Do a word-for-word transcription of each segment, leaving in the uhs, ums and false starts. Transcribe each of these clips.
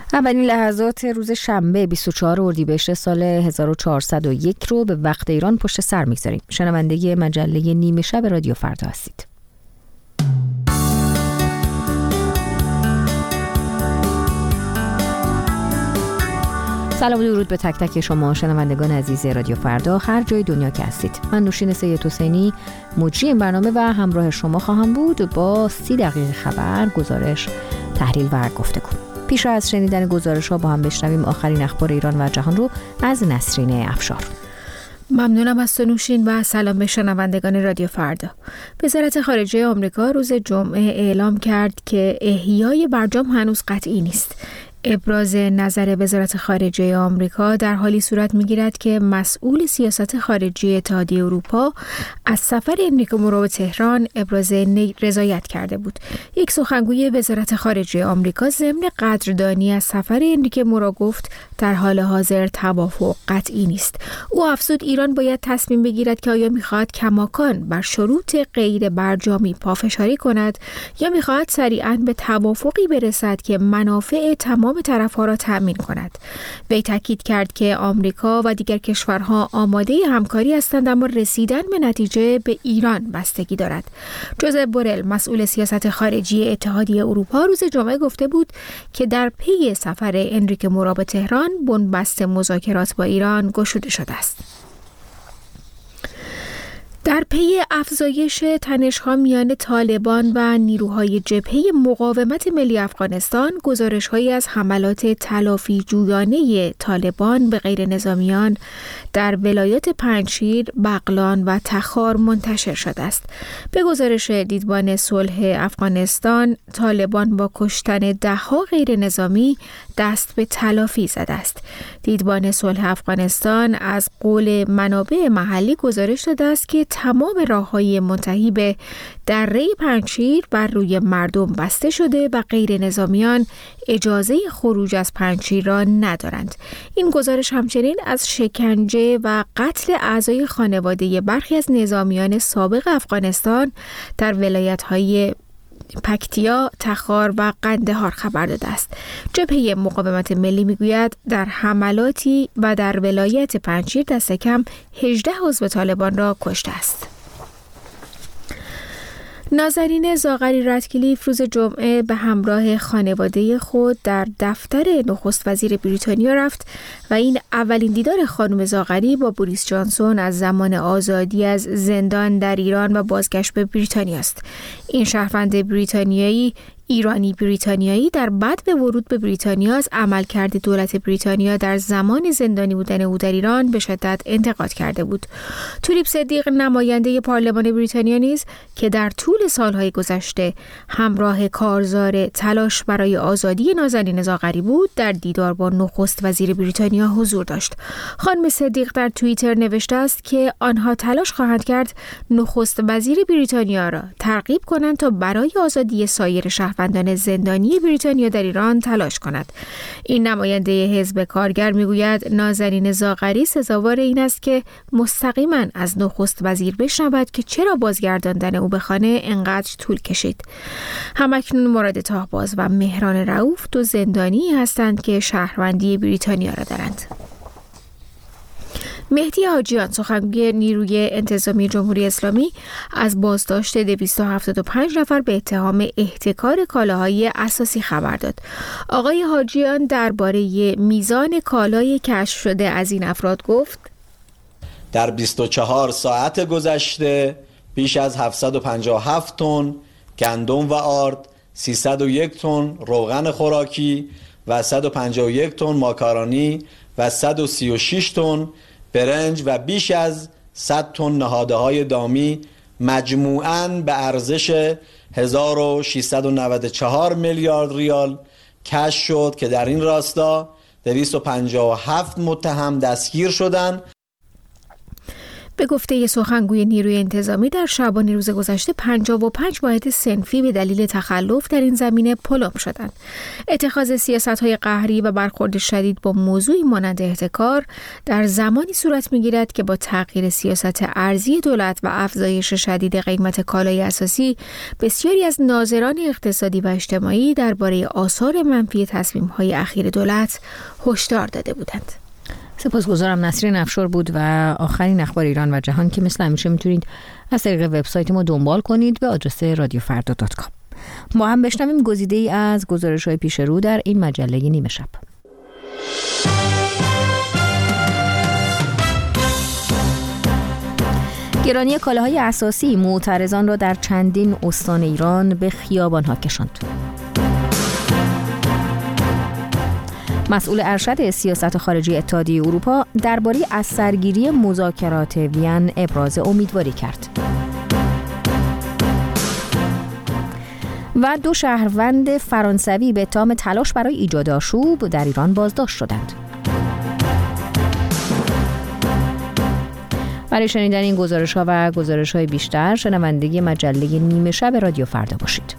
اولین لحظات روز شنبه بیست و چهارم اردیبهشت سال هزار و چهارصد و یک رو به وقت ایران پشت سر میگذاریم. شنونده مجله نیمه شب رادیو فردا هستید. سلام و درود به تک تک شما شنوندگان عزیز رادیو فردا هر جای دنیا که هستید. من نوشین سید حسینی مجری این برنامه و همراه شما خواهم بود با سی دقیقه خبر، گزارش، تحلیل و گفتگو. پیش از شنیدن گزارش ها با هم بشنویم آخرین اخبار ایران و جهان رو از نسرین افشار. ممنونم از تو نوشین و سلام به شنوندگان رادیو فردا. وزارت خارجه آمریکا روز جمعه اعلام کرد که احیای برجام هنوز قطعی نیست. ابراز نظر وزارت خارجه آمریکا در حالی صورت می‌گیرد که مسئول سیاست خارجی اتحادیه اروپا از سفر انریکو مورو به تهران ابراز رضایت کرده بود. یک سخنگوی وزارت خارجه آمریکا ضمن قدردانی از سفر انریکو مورو گفت در حال حاضر توافق قطعی نیست. او افزود ایران باید تصمیم بگیرد که آیا می‌خواهد کماکان بر شروط غیر برجامی پافشاری کند یا می‌خواهد سریعاً به توافقی برسد که منافع تمام به طرف‌ها را تأمین کند. وی تاکید کرد که آمریکا و دیگر کشورها آماده همکاری هستند، اما رسیدن به نتیجه به ایران بستگی دارد. جوزف بورل مسئول سیاست خارجی اتحادیه اروپا روز جمعه گفته بود که در پی سفر انریکو مورو به تهران بنبست مذاکرات با ایران گشوده شده است. در پی افزایش تنش‌ها میان طالبان و نیروهای جبهه مقاومت ملی افغانستان، گزارش‌هایی از حملات تلافی جویانه طالبان به غیر نظامیان در ولایات پنجشیر، بغلان و تخار منتشر شده است. به گزارش دیدبان صلح افغانستان، طالبان با کشتن ده‌ها غیر نظامی دست به تلافی زده است. دیدبان صلح افغانستان از قول منابع محلی گزارش داده است که تمام راه‌های منتهی به دره پنجشیر بر روی مردم بسته شده و غیر نظامیان اجازه خروج از پنجشیر را ندارند. این گزارش همچنین از شکنجه و قتل اعضای خانواده برخی از نظامیان سابق افغانستان در ولایت‌های پکتیا، تخار و قندهار خبر داده است. جبهه مقاومت ملی میگوید در حملاتی و در ولایت پنجشیر دست کم هجده عضو طالبان را کشته است. نازنین زاغری رتکلیف روز جمعه به همراه خانواده خود در دفتر نخست وزیر بریتانیا رفت و این اولین دیدار خانم زاغری با بوریس جانسون از زمان آزادی از زندان در ایران و بازگشت به بریتانیا است. این شهروند بریتانیایی ایرانی بریتانیایی در بعد به ورود به بریتانیا از عملکرد دولت بریتانیا در زمان زندانی بودن او در ایران به شدت انتقاد کرده بود. تولیپ صدیق نماینده پارلمان بریتانیا نیز که در طول سالهای گذشته همراه کارزار تلاش برای آزادی نازنین زاغری بود، در دیدار با نخست وزیر بریتانیا حضور داشت. خانم صدیق در توییتر نوشته است که آنها تلاش خواهند کرد نخست وزیر بریتانیا را ترغیب کنند تا برای آزادی سایر شهروندان شهروندان زندانی بریتانیا در ایران تلاش کند. این نماینده حزب کارگر میگوید نازنین زاغری سزاوار این است که مستقیما از نخست وزیر بشنود که چرا بازگرداندن او به خانه انقدر طول کشید. همکنون مراد طاهباز و مهران رؤوف دو زندانی هستند که شهروندی بریتانیا را دارند. مهدی حاجیان سخنگوی نیروی انتظامی جمهوری اسلامی از بازداشت دویست و هفتاد و پنج نفر به اتهام احتکار کالاهای اساسی خبر داد. آقای حاجیان درباره میزان کالای کشف شده از این افراد گفت: در بیست و چهار ساعت گذشته بیش از هفتصد و پنجاه و هفت تن گندم و آرد، سیصد و یک تن روغن خوراکی و صد و پنجاه و یک تن ماکارونی و صد و سی و شش تن برنج و بیش از صد تن نهاده‌های دامی مجموعاً به ارزش هزار و ششصد و نود و چهار میلیارد ریال کشف شد که در این راستا دویست و پنجاه و هفت متهم دستگیر شدند. به گفته سخنگوی نیروی انتظامی در شعبان روز گذشته پنجاه و پنج واحد صنفی به دلیل تخلف در این زمینه پلم شدند. اتخاذ سیاست‌های قهری و برخورد شدید با موضوعی مانند احتکار در زمانی صورت می‌گیرد که با تغییر سیاست ارزی دولت و افزایش شدید قیمت کالای اساسی، بسیاری از ناظران اقتصادی و اجتماعی درباره آثار منفی تصمیم‌های اخیر دولت هشدار داده بودند. سپاسگزارم. نسرین افشار بود و آخرین اخبار ایران و جهان که مثل همیشه میتونید از طریق وبسایت ما دنبال کنید به آدرس رادیو فردا دات کام. ما هم بشنویم گزیده‌ای از گزارش‌های پیش رو در این مجله نیمه شب. گرانی کالاهای اساسی معترضان را در چندین استان ایران به خیابان‌ها کشاند. مسئول ارشد سیاست خارجی اتحادیه اروپا درباره از سرگیری مذاکرات وین ابراز امیدواری کرد. و دو شهروند فرانسوی به اتهام تلاش برای ایجاد آشوب در ایران بازداشت شدند. برای شنیدن این گزارش‌ها و گزارش‌های بیشتر شنونده مجله نیمه شب رادیو فردا باشید.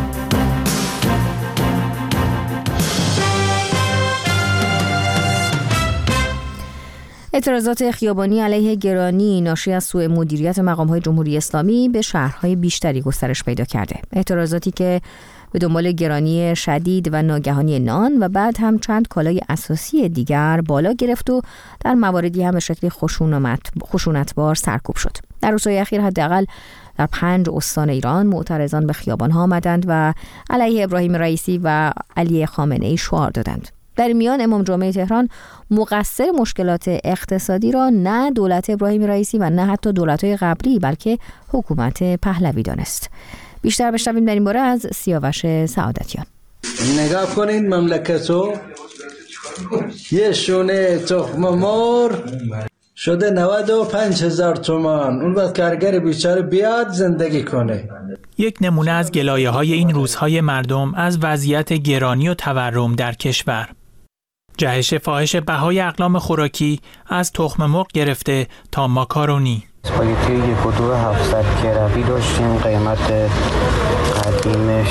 اعتراضات خیابانی علیه گرانی ناشی از سوء مدیریت مقام‌های جمهوری اسلامی به شهرهای بیشتری گسترش پیدا کرده. اعتراضاتی که به دنبال گرانی شدید و ناگهانی نان و بعد هم چند کالای اساسی دیگر بالا گرفت و در مواردی هم به شکل خشونتبار سرکوب شد. در روزهای اخیر حداقل در پنج استان ایران معترضان به خیابان‌ها آمدند و علیه ابراهیم رئیسی و علی خامنه‌ای شعار دادند. در میان امام جمعه تهران مقصر مشکلات اقتصادی را نه دولت ابراهیم رئیسی و نه حتی دولت‌های قبلی بلکه حکومت پهلوی دانست. بیشتر بشنویم در این باره از سیاوش سعادتیان. نگاه کنین مملکتو یه شونه تخم مرغ شده نود و پنج هزار تومان. اون وقت کارگر بیچاره بیاد زندگی کنه. یک نمونه از گلایه‌های این روزهای مردم از وضعیت گرانی و تورم در کشور. جهش فاحش بهای اقلام خوراکی از تخم مرغ گرفته تا ماکارونی. اسپاگتی یک و دو هفتصد گرمی داشتیم، قیمت قدیمش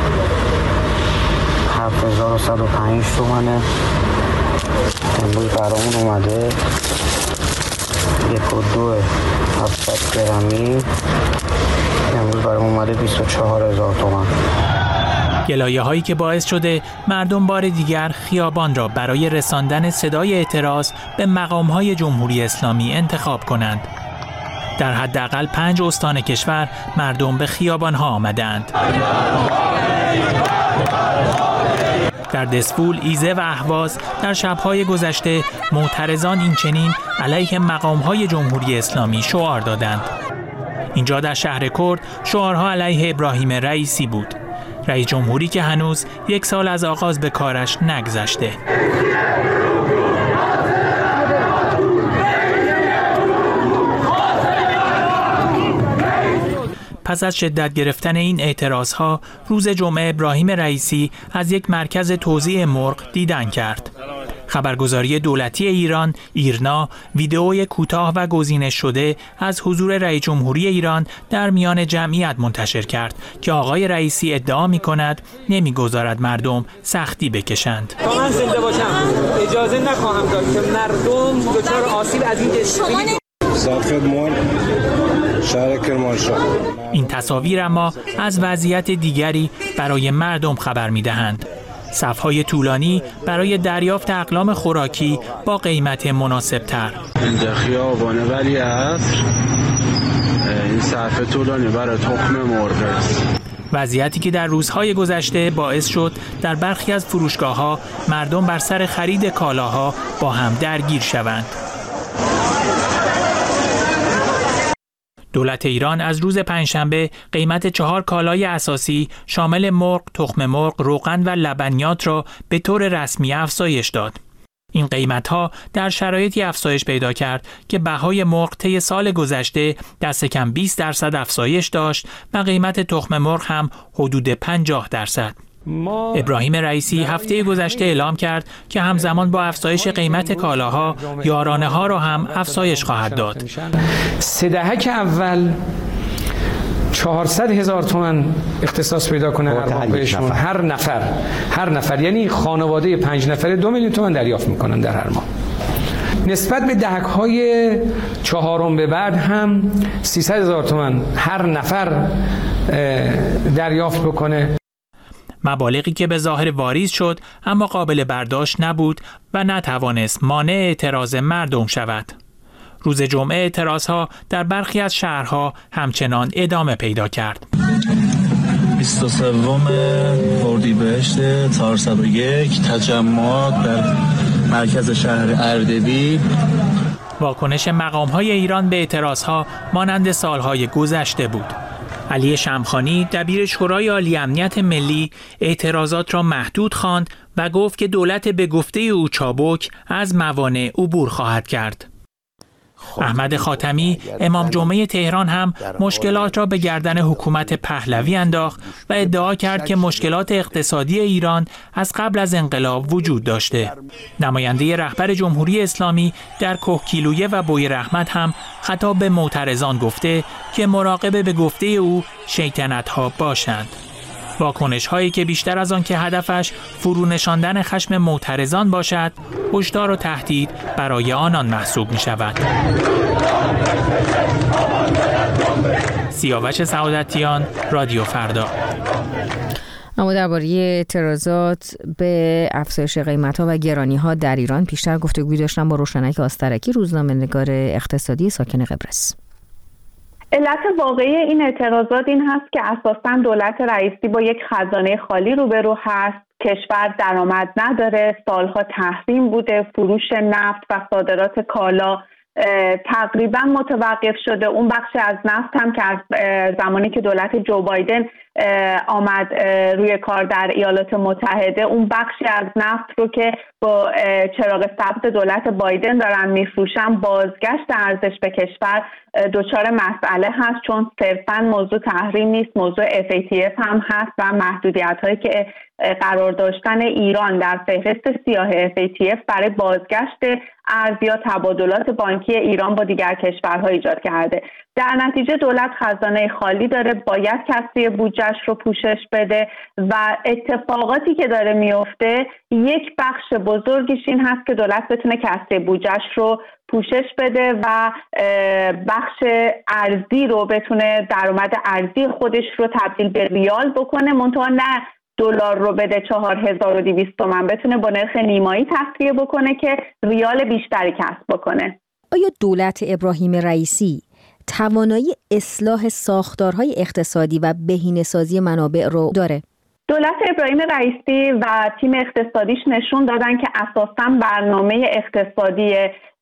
هفت هزار و صد و پنج تومنه. امروز برامون اومده یک و دو هفتصد گرمی، امروز برامون اومده بیست و چهار هزار تومن. گلایه هایی که باعث شده مردم بار دیگر خیابان را برای رساندن صدای اعتراض به مقام های جمهوری اسلامی انتخاب کنند. در حداقل پنج استان کشور مردم به خیابان ها آمدند. در دسفول، ایزه و اهواز در شبهای گذشته معترضان این چنین علیه مقام های جمهوری اسلامی شعار دادند. اینجا در شهر کرد شعارها علیه ابراهیم رئیسی بود. رئیس جمهوری که هنوز یک سال از آغاز به کارش نگذشته. پس از شدت گرفتن این اعتراضها، روز جمعه ابراهیم رئیسی از یک مرکز توزیع مرغ دیدن کرد. خبرگزاری دولتی ایران ایرنا ویدئوی کوتاه و گزینش شده از حضور رئیس جمهوری ایران در میان جمعیت منتشر کرد که آقای رئیسی ادعا می کند نمیگذارد مردم سختی بکشند. تا من زنده باشم اجازه نخواهم داد که مردم دچار آسیب از این دشمنی. سرخدمت شهر کرمانشاه. این تصاویر اما از وضعیت دیگری برای مردم خبر می دهند. صف‌های طولانی برای دریافت اقلام خوراکی با قیمت مناسب تر. اینجا خیابان ولی عصر، این صف طولانی برای تخم مرغ است. وضعیتی که در روزهای گذشته باعث شد در برخی از فروشگاه‌ها مردم بر سر خرید کالاها با هم درگیر شوند. دولت ایران از روز پنجشنبه قیمت چهار کالای اساسی شامل مرغ، تخم مرغ، روغن و لبنیات را به طور رسمی افزایش داد. این قیمت‌ها در شرایطی افزایش پیدا کرد که بهای مرغ طی سال گذشته دست کم بیست درصد افزایش داشت و قیمت تخم مرغ هم حدود پنجاه درصد. ابراهیم رئیسی هفته گذشته اعلام کرد که همزمان با افزایش قیمت کالاها یارانه ها را هم افزایش خواهد داد. سه دهک اول چهارصد هزار تومان اختصاص پیدا کنه هر بهشون هر نفر هر نفر یعنی خانواده پنج نفره دو میلیون تومان دریافت میکنن در هر ماه. نسبت به دهک‌های چهارم به بعد هم سیصد هزار تومان هر نفر دریافت بکنه. مبالغی که به ظاهر واریز شد اما قابل برداشت نبود و نتوانست مانع اعتراض مردم شود. روز جمعه اعتراضها در برخی از شهرها همچنان ادامه پیدا کرد. بیست و سوم اردیبهشت چهارصد و یک تجمعات در مرکز شهر اردبیل. واکنش مقام‌های ایران به اعتراضها مانند سالهای گذشته بود. علی شمخانی دبیر شورای عالی امنیت ملی اعتراضات را محدود خواند و گفت که دولت به گفته او چابک از موانع عبور خواهد کرد. احمد خاتمی امام جمعه تهران هم مشکلات را به گردن حکومت پهلوی انداخت و ادعا کرد که مشکلات اقتصادی ایران از قبل از انقلاب وجود داشته. نماینده رهبر جمهوری اسلامی در کهگیلویه و بوی رحمت هم خطاب به معترضان گفته که مراقب به گفته او شیطنت‌ها باشند. واکنش هایی که بیشتر از آن که هدفش فرو نشاندن خشم معترضان باشد، هشدار و تهدید برای آنان محسوب می شود. سیاوش سعادتیان، رادیو فردا. اما درباره اعتراضات به افزایش قیمت‌ها و گرانی‌ها در ایران پیشتر گفتگوی داشتم با روشنک آسترکی، روزنامه‌نگار اقتصادی ساکن قبرس. علت واقعی این اعتراضات این هست که اساساً دولت رئیسی با یک خزانه خالی روبرو هست. کشور درآمد نداره، سالها تحریم بوده، فروش نفت و صادرات کالا تقریبا متوقف شده. اون بخشی از نفت هم که از زمانی که دولت جو بایدن آمد روی کار در ایالات متحده، اون بخشی از نفت رو که با چراغ سبز دولت بایدن دارن میفروشن، بازگشت ارزش به کشور دچار مسئله هست، چون صرفاً موضوع تحریم نیست، موضوع اف ای تی اف هم هست و محدودیت هایی که قرار داشتن ایران در فهرست سیاه اف ای تی اف برای بازگشت ارز یا تبادلات بانکی ایران با دیگر کشورها ایجاد کرده. در نتیجه دولت خزانه خالی داره، باید کسری بودجهش رو پوشش بده و اتفاقاتی که داره میفته یک بخش بزرگیش این هست که دولت بتونه کسری بودجهش رو پوشش بده و بخش ارزی رو بتونه، درآمد ارزی خودش رو تبدیل به ریال بکنه، منتها نه دلار رو بده چهار هزار و دویست تومان، بتونه با نرخ نیمایی تسویه بکنه که ریال بیشتری کسب بکنه. آیا دولت ابراهیم رئیسی توانایی اصلاح ساختارهای اقتصادی و بهینه‌سازی منابع رو داره؟ دولت ابراهیم رئیسی و تیم اقتصادیش نشون دادن که اساساً برنامه اقتصادی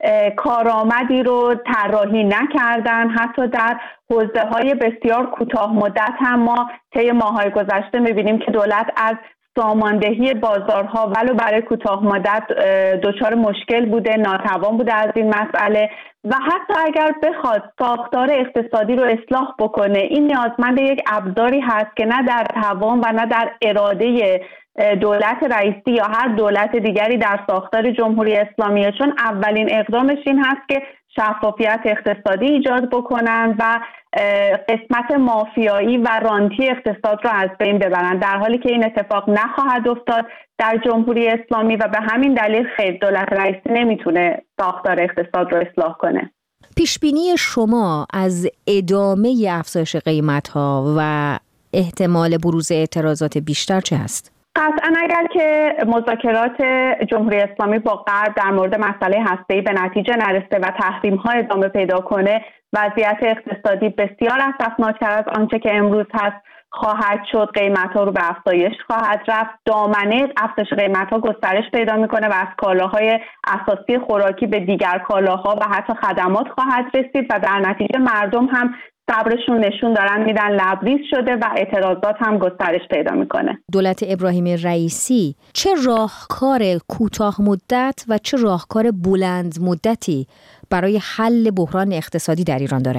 کارآمدی رو طراحی نکردن. حتی در حوزه‌های بسیار کوتاه مدت هم ما طی ماه‌های گذشته می‌بینیم که دولت از ساماندهی بازارها ولو برای کوتاه مدت دچار مشکل بوده، ناتوان بوده از این مسئله و حتی اگر بخواد ساختار اقتصادی رو اصلاح بکنه، این نیازمند یک ابزاری هست که نه در توان و نه در اراده دولت رئیسی یا هر دولت دیگری در ساختار جمهوری اسلامیه، چون اولین اقدامش این هست که شفافیت اقتصادی ایجاد بکنن و قسمت مافیایی و رانتی اقتصاد رو از بین ببرن، در حالی که این اتفاق نخواهد افتاد در جمهوری اسلامی و به همین دلیل خیر دولت رئیسی نمیتونه ساختار اقتصاد رو اصلاح کنه. پیشبینی شما از ادامه افزایش قیمت‌ها و احتمال بروز اعتراضات بیشتر چه هست؟ قطعا اگر که مذاکرات جمهوری اسلامی با غرب در مورد مسئله هسته‌ای به نتیجه نرسه و تحریم‌ها ادامه پیدا کنه، وضعیت اقتصادی بسیار اسفناک‌تر از آنچه که امروز هست خواهد شد. قیمت‌ها رو به افزایش خواهد رفت، دامنه افزایش قیمت‌ها گسترش پیدا می‌کنه و از کالاهای اساسی خوراکی به دیگر کالاها و حتی خدمات خواهد رسید و در نتیجه مردم هم صبرشون نشون دارن میدن لبریز شده و اعتراضات هم گسترش پیدا میکنه. دولت ابراهیم رئیسی چه راهکار کوتاه مدت و چه راهکار بلند مدتی برای حل بحران اقتصادی در ایران داره؟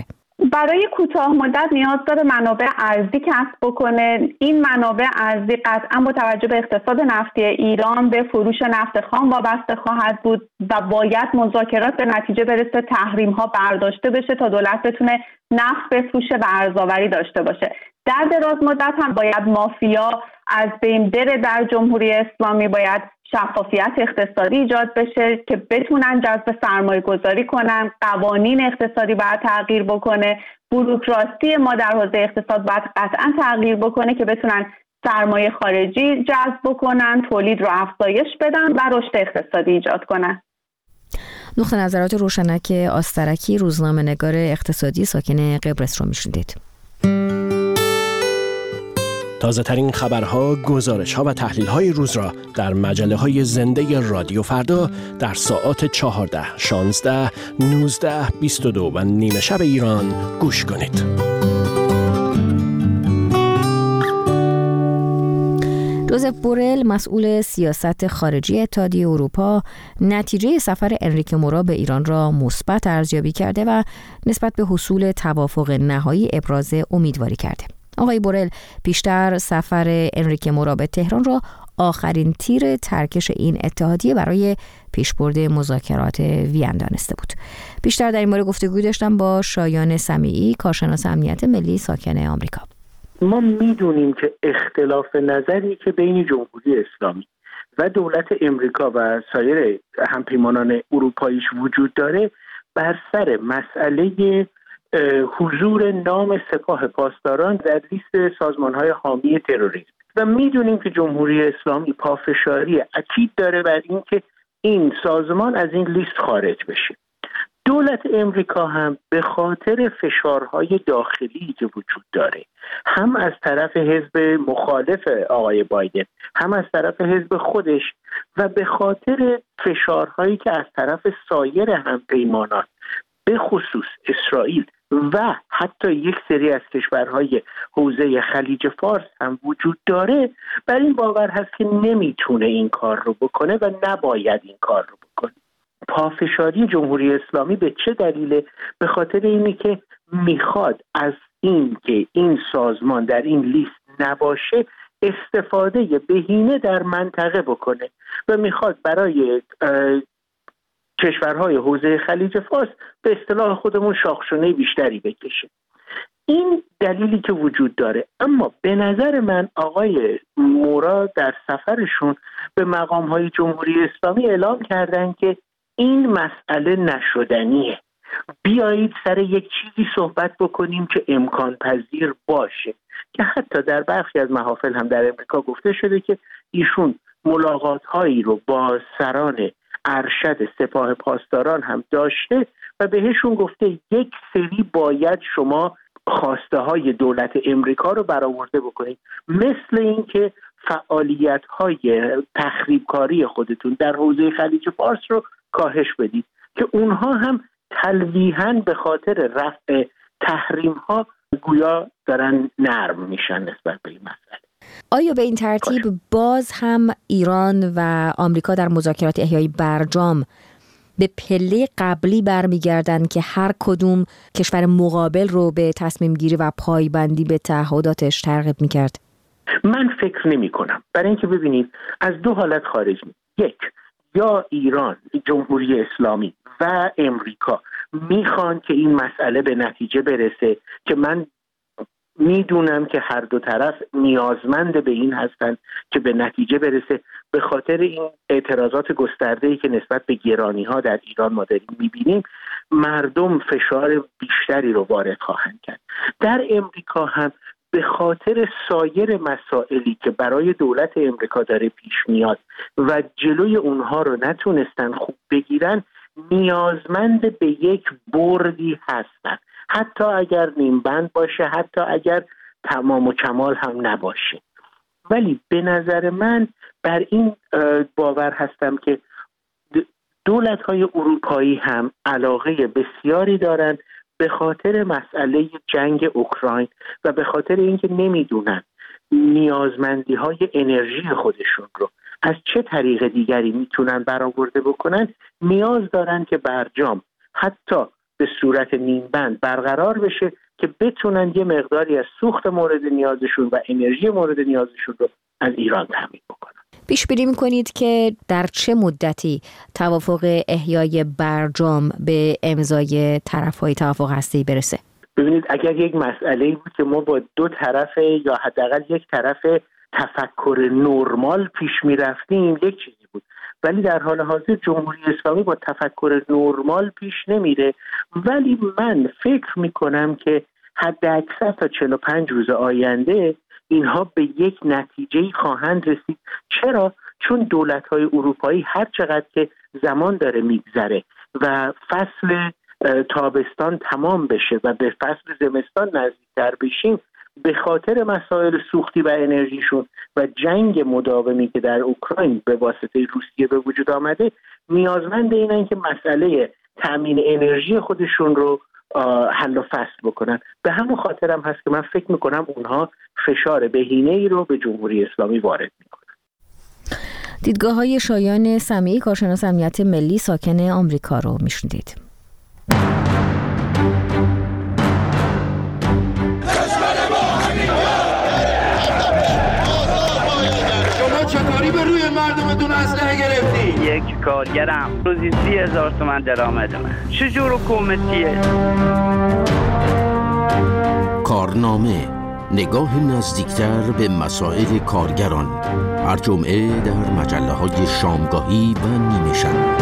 برای کوتاه مدت نیاز داره منابع ارزی کسب بکنه. این منابع ارزی قطعا با توجه به اقتصاد نفتی ایران به فروش نفت خام وابسته خواهد بود و باید مذاکرات به نتیجه برسه، تحریم ها برداشته بشه تا دولت بتونه نفت بفروشه و ارزآوری داشته باشه. در دراز مدت هم باید مافیا از بین بره در جمهوری اسلامی، باید شفافیت اقتصادی ایجاد بشه که بتونن جذب سرمایه گذاری کنن، قوانین اقتصادی باید تغییر بکنه، بوروکراسی ما در حوزه اقتصاد باید قطعا تغییر بکنه که بتونن سرمایه خارجی جذب بکنن، تولید رو افزایش بدن و رشد اقتصادی ایجاد کنن. نقطه نظرات روشنک آسترکی، روزنامه‌نگار اقتصادی ساکن قبرس رو میشنیدید. تازه ترین خبرها، گزارش‌ها و تحلیل‌های روز را در مجله‌های زنده رادیو فردا در ساعات چهارده، شانزده، نوزده، بیست و دو و نیمه شب ایران گوش کنید. جوزف بورل، مسئول سیاست خارجی اتحادیه اروپا، نتیجه سفر انریکه مورا به ایران را مثبت ارزیابی کرده و نسبت به حصول توافق نهایی ابراز امیدواری کرده. آقای بورل پیشتر سفر انریکه مورا به تهران را آخرین تیر ترکش این اتحادیه برای پیشبرد مذاکرات وین دانسته بود. بیشتر در این مورد گفتگو داشتم با شایان سمیعی، کارشناس امنیت ملی ساکن آمریکا. ما میدونیم که اختلاف نظری که بین جمهوری اسلامی و دولت امریکا و سایر همپیمانان اروپاییش وجود داره بر سر مسئله حضور نام سپاه پاسداران در لیست سازمان‌های حامی تروریسم و میدونیم که جمهوری اسلامی پافشاری اکید داره بر اینکه این سازمان از این لیست خارج بشه. دولت امریکا هم به خاطر فشارهای داخلی که وجود داره، هم از طرف حزب مخالف آقای بایدن، هم از طرف حزب خودش و به خاطر فشارهایی که از طرف سایر همپیمانان به خصوص اسرائیل و حتی یک سری از کشورهای حوزه خلیج فارس هم وجود داره، بر این باور هست که نمیتونه این کار رو بکنه و نباید این کار رو بکنه. پافشاری جمهوری اسلامی به چه دلیله؟ به خاطر اینی که میخواد از این که این سازمان در این لیست نباشه استفاده بهینه در منطقه بکنه و میخواد برای کشورهای حوزه خلیج فارس به اصطلاح خودمون شاخشونه بیشتری بکشه. این دلیلی که وجود داره. اما به نظر من آقای مورا در سفرشون به مقامهای جمهوری اسلامی اعلام کردن که این مسئله نشدنیه، بیایید سر یک چیزی صحبت بکنیم که امکان پذیر باشه، که حتی در برخی از محافل هم در امریکا گفته شده که ایشون ملاقات هایی رو با سران ارشد سپاه پاسداران هم داشته و بهشون گفته یک سری باید شما خواسته های دولت امریکا رو برآورده بکنید، مثل اینکه فعالیت های تخریبکاری خودتون در حوزه خلیج فارس رو کاهش بدید، که اونها هم تلویحاً به خاطر رفع تحریم ها گویا دارن نرم میشن نسبت به این مسئله. آیا به این ترتیب باز هم ایران و آمریکا در مذاکرات احیای برجام به پله قبلی برمیگردن که هر کدوم کشور مقابل رو به تصمیم گیری و پایبندی به تعهداتش ترغیب میکرد؟ من فکر نمی کنم، برای اینکه ببینید از دو حالت خارج می. یک، یا ایران، جمهوری اسلامی و امریکا میخوان که این مسئله به نتیجه برسه، که من میدونم که هر دو طرف نیازمند به این هستن که به نتیجه برسه، به خاطر این اعتراضات گسترده‌ای که نسبت به گرانی‌ها در ایران ما داریم میبینیم، مردم فشار بیشتری رو وارد خواهند کرد. در امریکا هم به خاطر سایر مسائلی که برای دولت امریکا داره پیش میاد و جلوی اونها رو نتونستن خوب بگیرن، نیازمند به یک بردی هستن، حتی اگر نیمبند باشه، حتی اگر تمام و کمال هم نباشه. ولی به نظر من بر این باور هستم که دولت‌های اروپایی هم علاقه بسیاری دارن به خاطر مسئله جنگ اوکراین و به خاطر اینکه نمیدونن نیازمندی‌های انرژی خودشون رو از چه طریق دیگری میتونن برآورده بکنن، نیاز دارن که برجام حتی به صورت نیمبند برقرار بشه که بتونن یه مقداری از سوخت مورد نیازشون و انرژی مورد نیازشون رو از ایران تامین بکنن. پیش بینی می‌کنید که در چه مدتی توافق احیای برجام به امضای طرف‌های توافق هسته‌ای برسه؟ ببینید اگر یک مسئله‌ای بود که ما با دو طرف یا حداقل یک طرف تفکر نرمال پیش می‌رفتیم یک چیزی بود، ولی در حال حاضر جمهوری اسلامی با تفکر نرمال پیش نمیره. ولی من فکر می‌کنم که حداکثر تا چهل و پنج روز آینده اینها به یک نتیجه‌ای خواهند رسید. چرا؟ چون دولت‌های اروپایی هر چقدر که زمان داره میگذره و فصل تابستان تمام بشه و به فصل زمستان نزدیکتر بشیم، به خاطر مسائل سوختی و انرژیشون و جنگ مداومی که در اوکراین به واسطه روسیه به وجود آمده، نیازمند اینن که مسئله تامین انرژی خودشون رو حل و فصل بکنن. به همون خاطر هم هست که من فکر میکنم اونها فشار بهینه‌ای رو به جمهوری اسلامی وارد میکنن. دیدگاه‌های شایان سمیعی، کارشناس امنیت ملی ساکن آمریکا رو میشنیدید. چطوری به روی مردمتون اسلحه گرفتی؟ یک کارگرم روزی سی هزار تومن درآمدمه. چجور حکومتیه؟ کارنامه، نگاه نزدیکتر به مسائل کارگران، هر جمعه در مجله‌های شامگاهی و نیمه شب.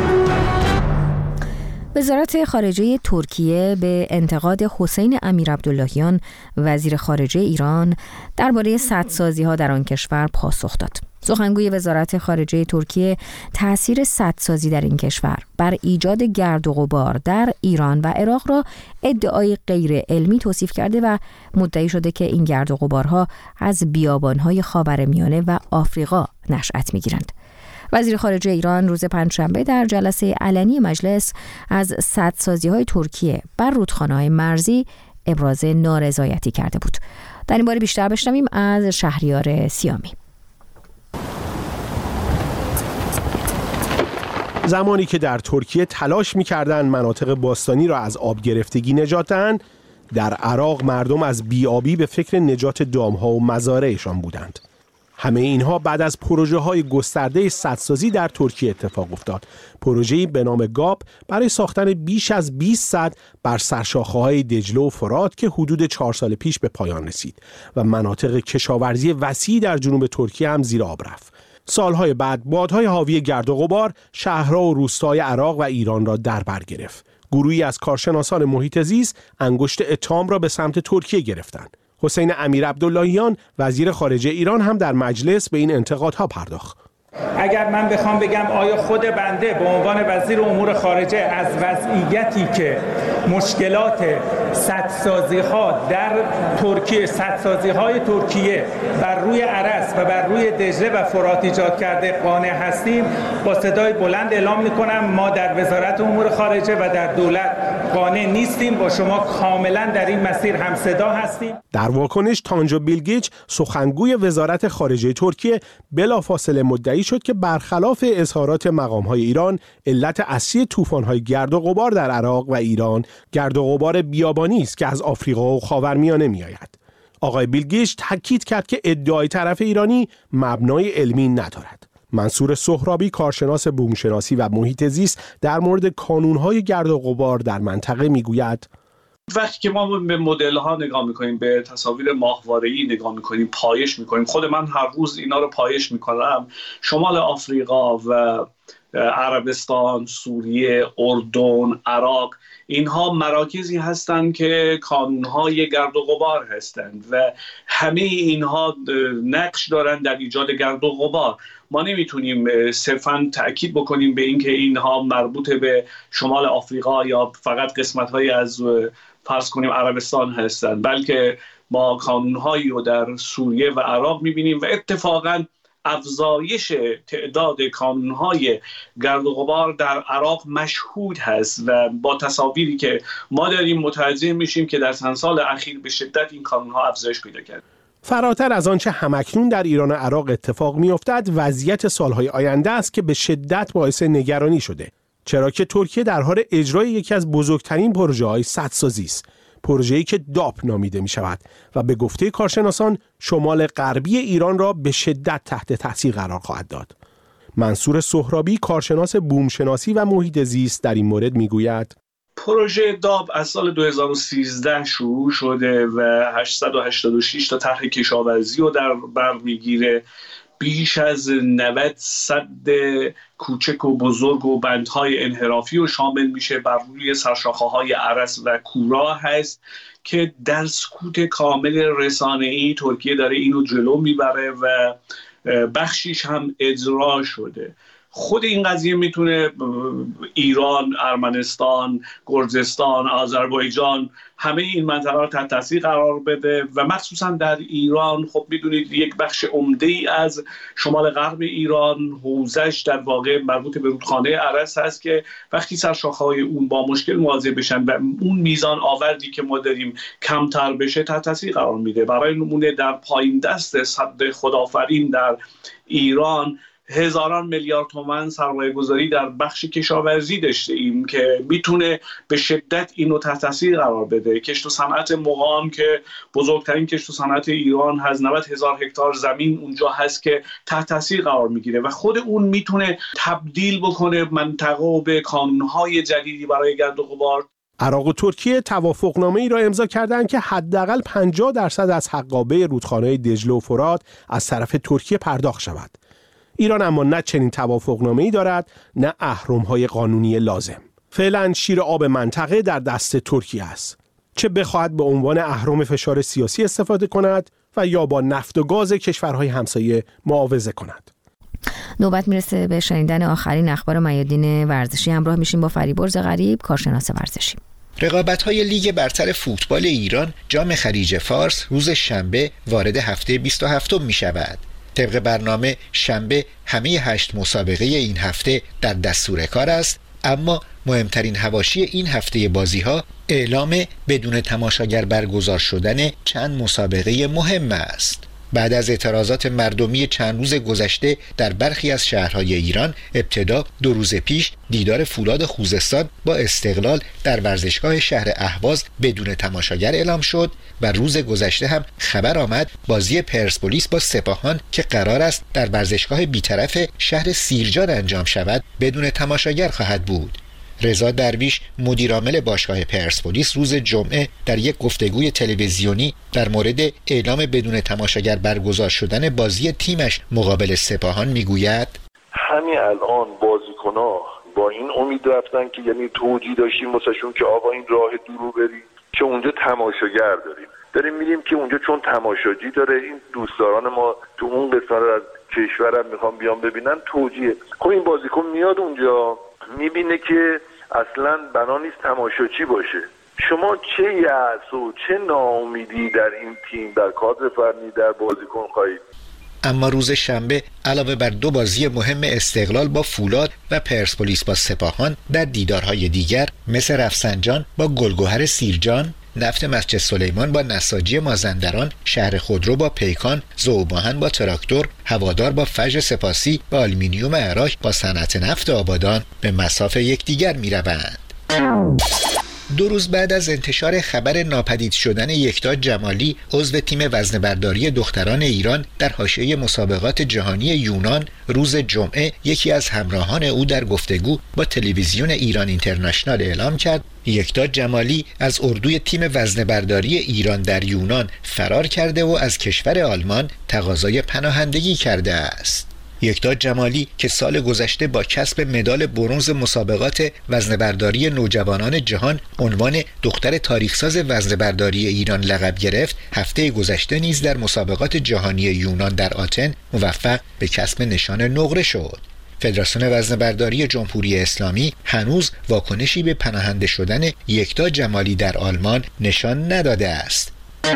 وزارت خارجه ترکیه به انتقاد حسین امیرعبداللهیان وزیر خارجه ایران درباره سدسازی‌ها در آن کشور پاسخ داد. سخنگوی وزارت خارجه ترکیه تأثیر سدسازی در این کشور بر ایجاد گرد و غبار در ایران و عراق را ادعای غیر علمی توصیف کرده و مدعی شده که این گرد و غبارها از بیابان‌های خاورمیانه و آفریقا نشأت می‌گیرند. وزیر خارجه ایران روز پنجشنبه در جلسه علنی مجلس از سدسازی‌های ترکیه بر رودخانه‌های مرزی ابراز نارضایتی کرده بود. در این باره بیشتر بشنویم از شهریار سیامی. زمانی که در ترکیه تلاش می‌کردند مناطق باستانی را از آب گرفتگی نجات دهند، در عراق مردم از بیابی به فکر نجات دام‌ها و مزارعشان بودند. همه اینها بعد از پروژه‌های گسترده سدسازی در ترکیه اتفاق افتاد. پروژه‌ای به نام گاب برای ساختن بیش از بیست سد بر سرشاخه‌های دجله و فرات که حدود چهار سال پیش به پایان رسید و مناطق کشاورزی وسیعی در جنوب ترکیه هم زیر آب رفت. سالهای بعد بادهای حاوی گرد و غبار شهرها و روستاهای عراق و ایران را در بر گرفت. گروهی از کارشناسان محیط زیست انگشت اتهام را به سمت ترکیه گرفتند. حسین امیرعبداللهیان وزیر خارجه ایران هم در مجلس به این انتقادها پرداخت. اگر من بخوام بگم آیا خود بنده به عنوان وزیر امور خارجه از وضعیتی که مشکلات سدسازی‌ها در ترکیه، سدسازی‌های ترکیه بر روی ارس و بر روی دجله و فرات ایجاد کرده قانع هستیم، با صدای بلند اعلام می‌کنم ما در وزارت امور خارجه و در دولت قانع نیستیم، با شما کاملا در این مسیر همصدا هستیم. در واکنش تانجو بیلگیچ سخنگوی وزارت خارجه ترکیه بلافاصله مدعی شد که برخلاف اظهارات مقام‌های ایران، علت اصلی طوفان‌های گرد و غبار در عراق و ایران گرد و غبار بیابانی است که از آفریقا و خاورمیانه می‌آید. آقای بیلگیچ تاکید کرد که ادعای طرف ایرانی مبنای علمی ندارد. منصور سهرابی، کارشناس بومشناسی و محیط زیست، در مورد کانون‌های گرد و غبار در منطقه میگوید: وقتی که ما به مدل‌ها نگاه می‌کنیم، به تصاویر ماهواره‌ای نگاه می‌کنیم، پایش می‌کنیم، خود من هر روز اینا رو پایش می‌کنم، شمال آفریقا و عربستان، سوریه، اردن، عراق، اینها مراکزی هستند که کانون‌های گرد و غبار هستند و همه اینها نقش دارند در ایجاد گرد و غبار. ما نمیتونیم صرفاً تأکید بکنیم به اینکه اینها مربوط به شمال آفریقا یا فقط قسمت‌های از فرض کنیم عربستان هستند، بلکه ما کانون‌هایی رو در سوریه و عراق می‌بینیم و اتفاقاً افزایش تعداد کانون‌های گرد و غبار در عراق مشهود هست و با تصاویری که ما داریم متوجه میشیم که در چند سال اخیر به شدت این کانون‌ها افزایش پیدا کرده. فراتر از آنچه همکنون در ایران و عراق اتفاق می‌افتد، وضعیت سالهای آینده است که به شدت باعث نگرانی شده. چرا که ترکیه در حال اجرای یکی از بزرگترین پروژه‌های سدسازی است، پروژه‌ای که داپ نامیده می شود و به گفته کارشناسان شمال غربی ایران را به شدت تحت تاثیر قرار خواهد داد. منصور سهرابی، کارشناس بومشناسی و محیط زیست، در این مورد میگوید پروژه داب از سال دو هزار و سیزده شروع شده و هشتصد و هشتاد و شش تا طرح کشاورزی رو در بر میگیره. بیش از نود سد کوچک و بزرگ و بندهای انحرافی رو شامل میشه. بر روی سرشاخه‌های ارس و کورا هست که در سکوت کامل رسانه‌ای ترکیه داره اینو جلو میبره و بخشیش هم اجرا شده. خود این قضیه میتونه ایران، ارمنستان، گرجستان، آذربایجان همه این منطقه رو تحت تاثیر قرار بده و مخصوصا در ایران خب میدونید یک بخش عمده ای از شمال غرب ایران حوزش در واقع مربوط به رودخانه ارس هست که وقتی سرشاخه‌های اون با مشکل مواجه بشن و اون میزان آوردی که ما داریم کمتر بشه تحت تاثیر قرار میده. برای نمونه در پایین دست سد خدافرین در ایران هزاران میلیارد تومان سرمایه گذاری در بخش کشاورزی داشته ایم که میتونه به شدت اینو تحت تاثیر قرار بده. کشت و صنعت مقام که بزرگترین کشت و صنعت ایران هست، نود هزار هکتار زمین اونجا هست که تحت تاثیر قرار میگیره و خود اون میتونه تبدیل بکنه منطقه به کانونهای جدیدی برای گرد و غبار. عراق و ترکیه توافقنامه‌ای را امضا کردند که حداقل پنجاه درصد از حقابه رودخانه‌های دجله و فرات از طرف ترکیه پرداخت شود. ایران اما نه چنین توافقنامه‌ای دارد نه اهرم‌های قانونی لازم. فعلا شیر آب منطقه در دست ترکیه است، چه بخواهد به عنوان اهرم فشار سیاسی استفاده کند و یا با نفت و گاز کشورهای همسایه معاوضه کند. نوبت میرسه به شنیدن آخرین اخبار میادین ورزشی. همراه میشیم با فریبرز غریب، کارشناس ورزشی. رقابت‌های لیگ برتر فوتبال ایران جام خلیج فارس روز شنبه وارد هفته بیست و هفتم می‌شود. طبق برنامه شنبه همه هشت مسابقه این هفته در دستور کار است، اما مهمترین حواشی این هفته بازی‌ها اعلام بدون تماشاگر برگزار شدن چند مسابقه مهم است. بعد از اعتراضات مردمی چند روز گذشته در برخی از شهرهای ایران، ابتدا دو روز پیش دیدار فولاد خوزستان با استقلال در ورزشگاه شهر اهواز بدون تماشاگر اعلام شد و روز گذشته هم خبر آمد بازی پرسپولیس با سپاهان که قرار است در ورزشگاه بیطرف شهر سیرجان انجام شود بدون تماشاگر خواهد بود. رضا درویش مدیرعامل باشگاه پرسپولیس روز جمعه در یک گفتگوی تلویزیونی در مورد اعلام بدون تماشاگر برگزار شدن بازی تیمش مقابل سپاهان میگوید همین الان بازیکن‌ها با این امید رفتن که یعنی توجیه داشتیم واسهشون که آقا این راه دورو بریم که اونجا تماشاگر داریم داریم میریم که اونجا چون تماشاجی داره این دوستداران ما تو اون قسمت از کشورم میخوام بیان ببینن توجیه. خب این بازیکن میاد اونجا میبینه که اصلا بنا نیست تماشاچی باشه. شما چه یأس و چه ناامیدی در این تیم، در کادر فنی، در بازیکن خواهید. اما روز شنبه علاوه بر دو بازی مهم استقلال با فولاد و پرسپولیس با سپاهان، در دیدارهای دیگر مثل رفسنجان با گلگهر سیرجان، نفت مسجد سلیمان با نساجی مازندران، شهر خودرو با پیکان، ذوب‌آهن با تراکتور، هوادار با فجر سپاسی و آلومینیوم عراق با صنعت نفت آبادان به مصاف یکدیگر می‌روند. دو روز بعد از انتشار خبر ناپدید شدن یکتا جمالی عضو تیم وزنه‌برداری دختران ایران در حاشیه مسابقات جهانی یونان، روز جمعه یکی از همراهان او در گفتگو با تلویزیون ایران اینترنشنال اعلام کرد یکتا جمالی از اردوی تیم وزنه‌برداری ایران در یونان فرار کرده و از کشور آلمان تقاضای پناهندگی کرده است. یکتا جمالی که سال گذشته با کسب مدال برنز مسابقات وزنه‌برداری نوجوانان جهان عنوان دختر تاریخساز وزنه‌برداری ایران لقب گرفت، هفته گذشته نیز در مسابقات جهانی یونان در آتن موفق به کسب نشان نقره شد. فدراسیون وزنه‌برداری جمهوری اسلامی هنوز واکنشی به پناهنده شدن یکتا جمالی در آلمان نشان نداده است.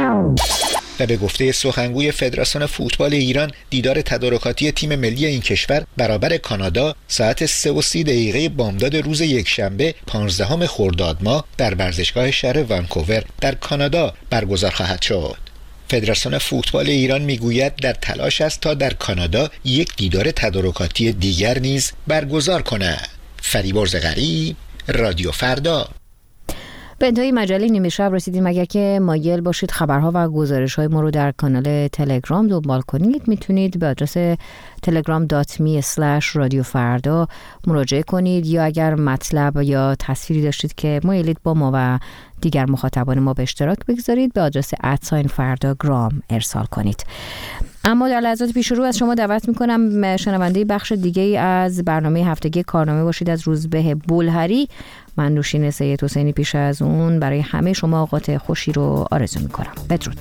و به گفته سخنگوی فدراسیون فوتبال ایران، دیدار تدارکاتی تیم ملی این کشور برابر کانادا ساعت سه و سی دقیقه بامداد روز یکشنبه پانزدهم خرداد ماه در ورزشگاه شهر وانکوور در کانادا برگزار خواهد شد. فدراسیون فوتبال ایران میگوید در تلاش است تا در کانادا یک دیدار تدارکاتی دیگر نیز برگزار کند. فریبرز غریب، رادیو فردا. به انتهای مجله نیمه شب رسیدیم. اگر که مایل باشید خبرها و گزارش‌های ما رو در کانال تلگرام دنبال کنید، میتونید به آدرس تلگرام دات می اسلش رادیو فردا مراجعه کنید، یا اگر مطلب یا تصویری داشتید که مایلید با ما و دیگر مخاطبان ما به اشتراک بگذارید، به آدرس ادساین فردا گرام ارسال کنید. اما در لحظات پیش رو از شما دعوت میکنم شنونده بخش دیگه ای از برنامه هفتگی کارنامه باشید از روزبه بولهری. من نوشین سید حسینی پیش از اون برای همه شما اوقات خوشی رو آرزو میکنم. بدرود.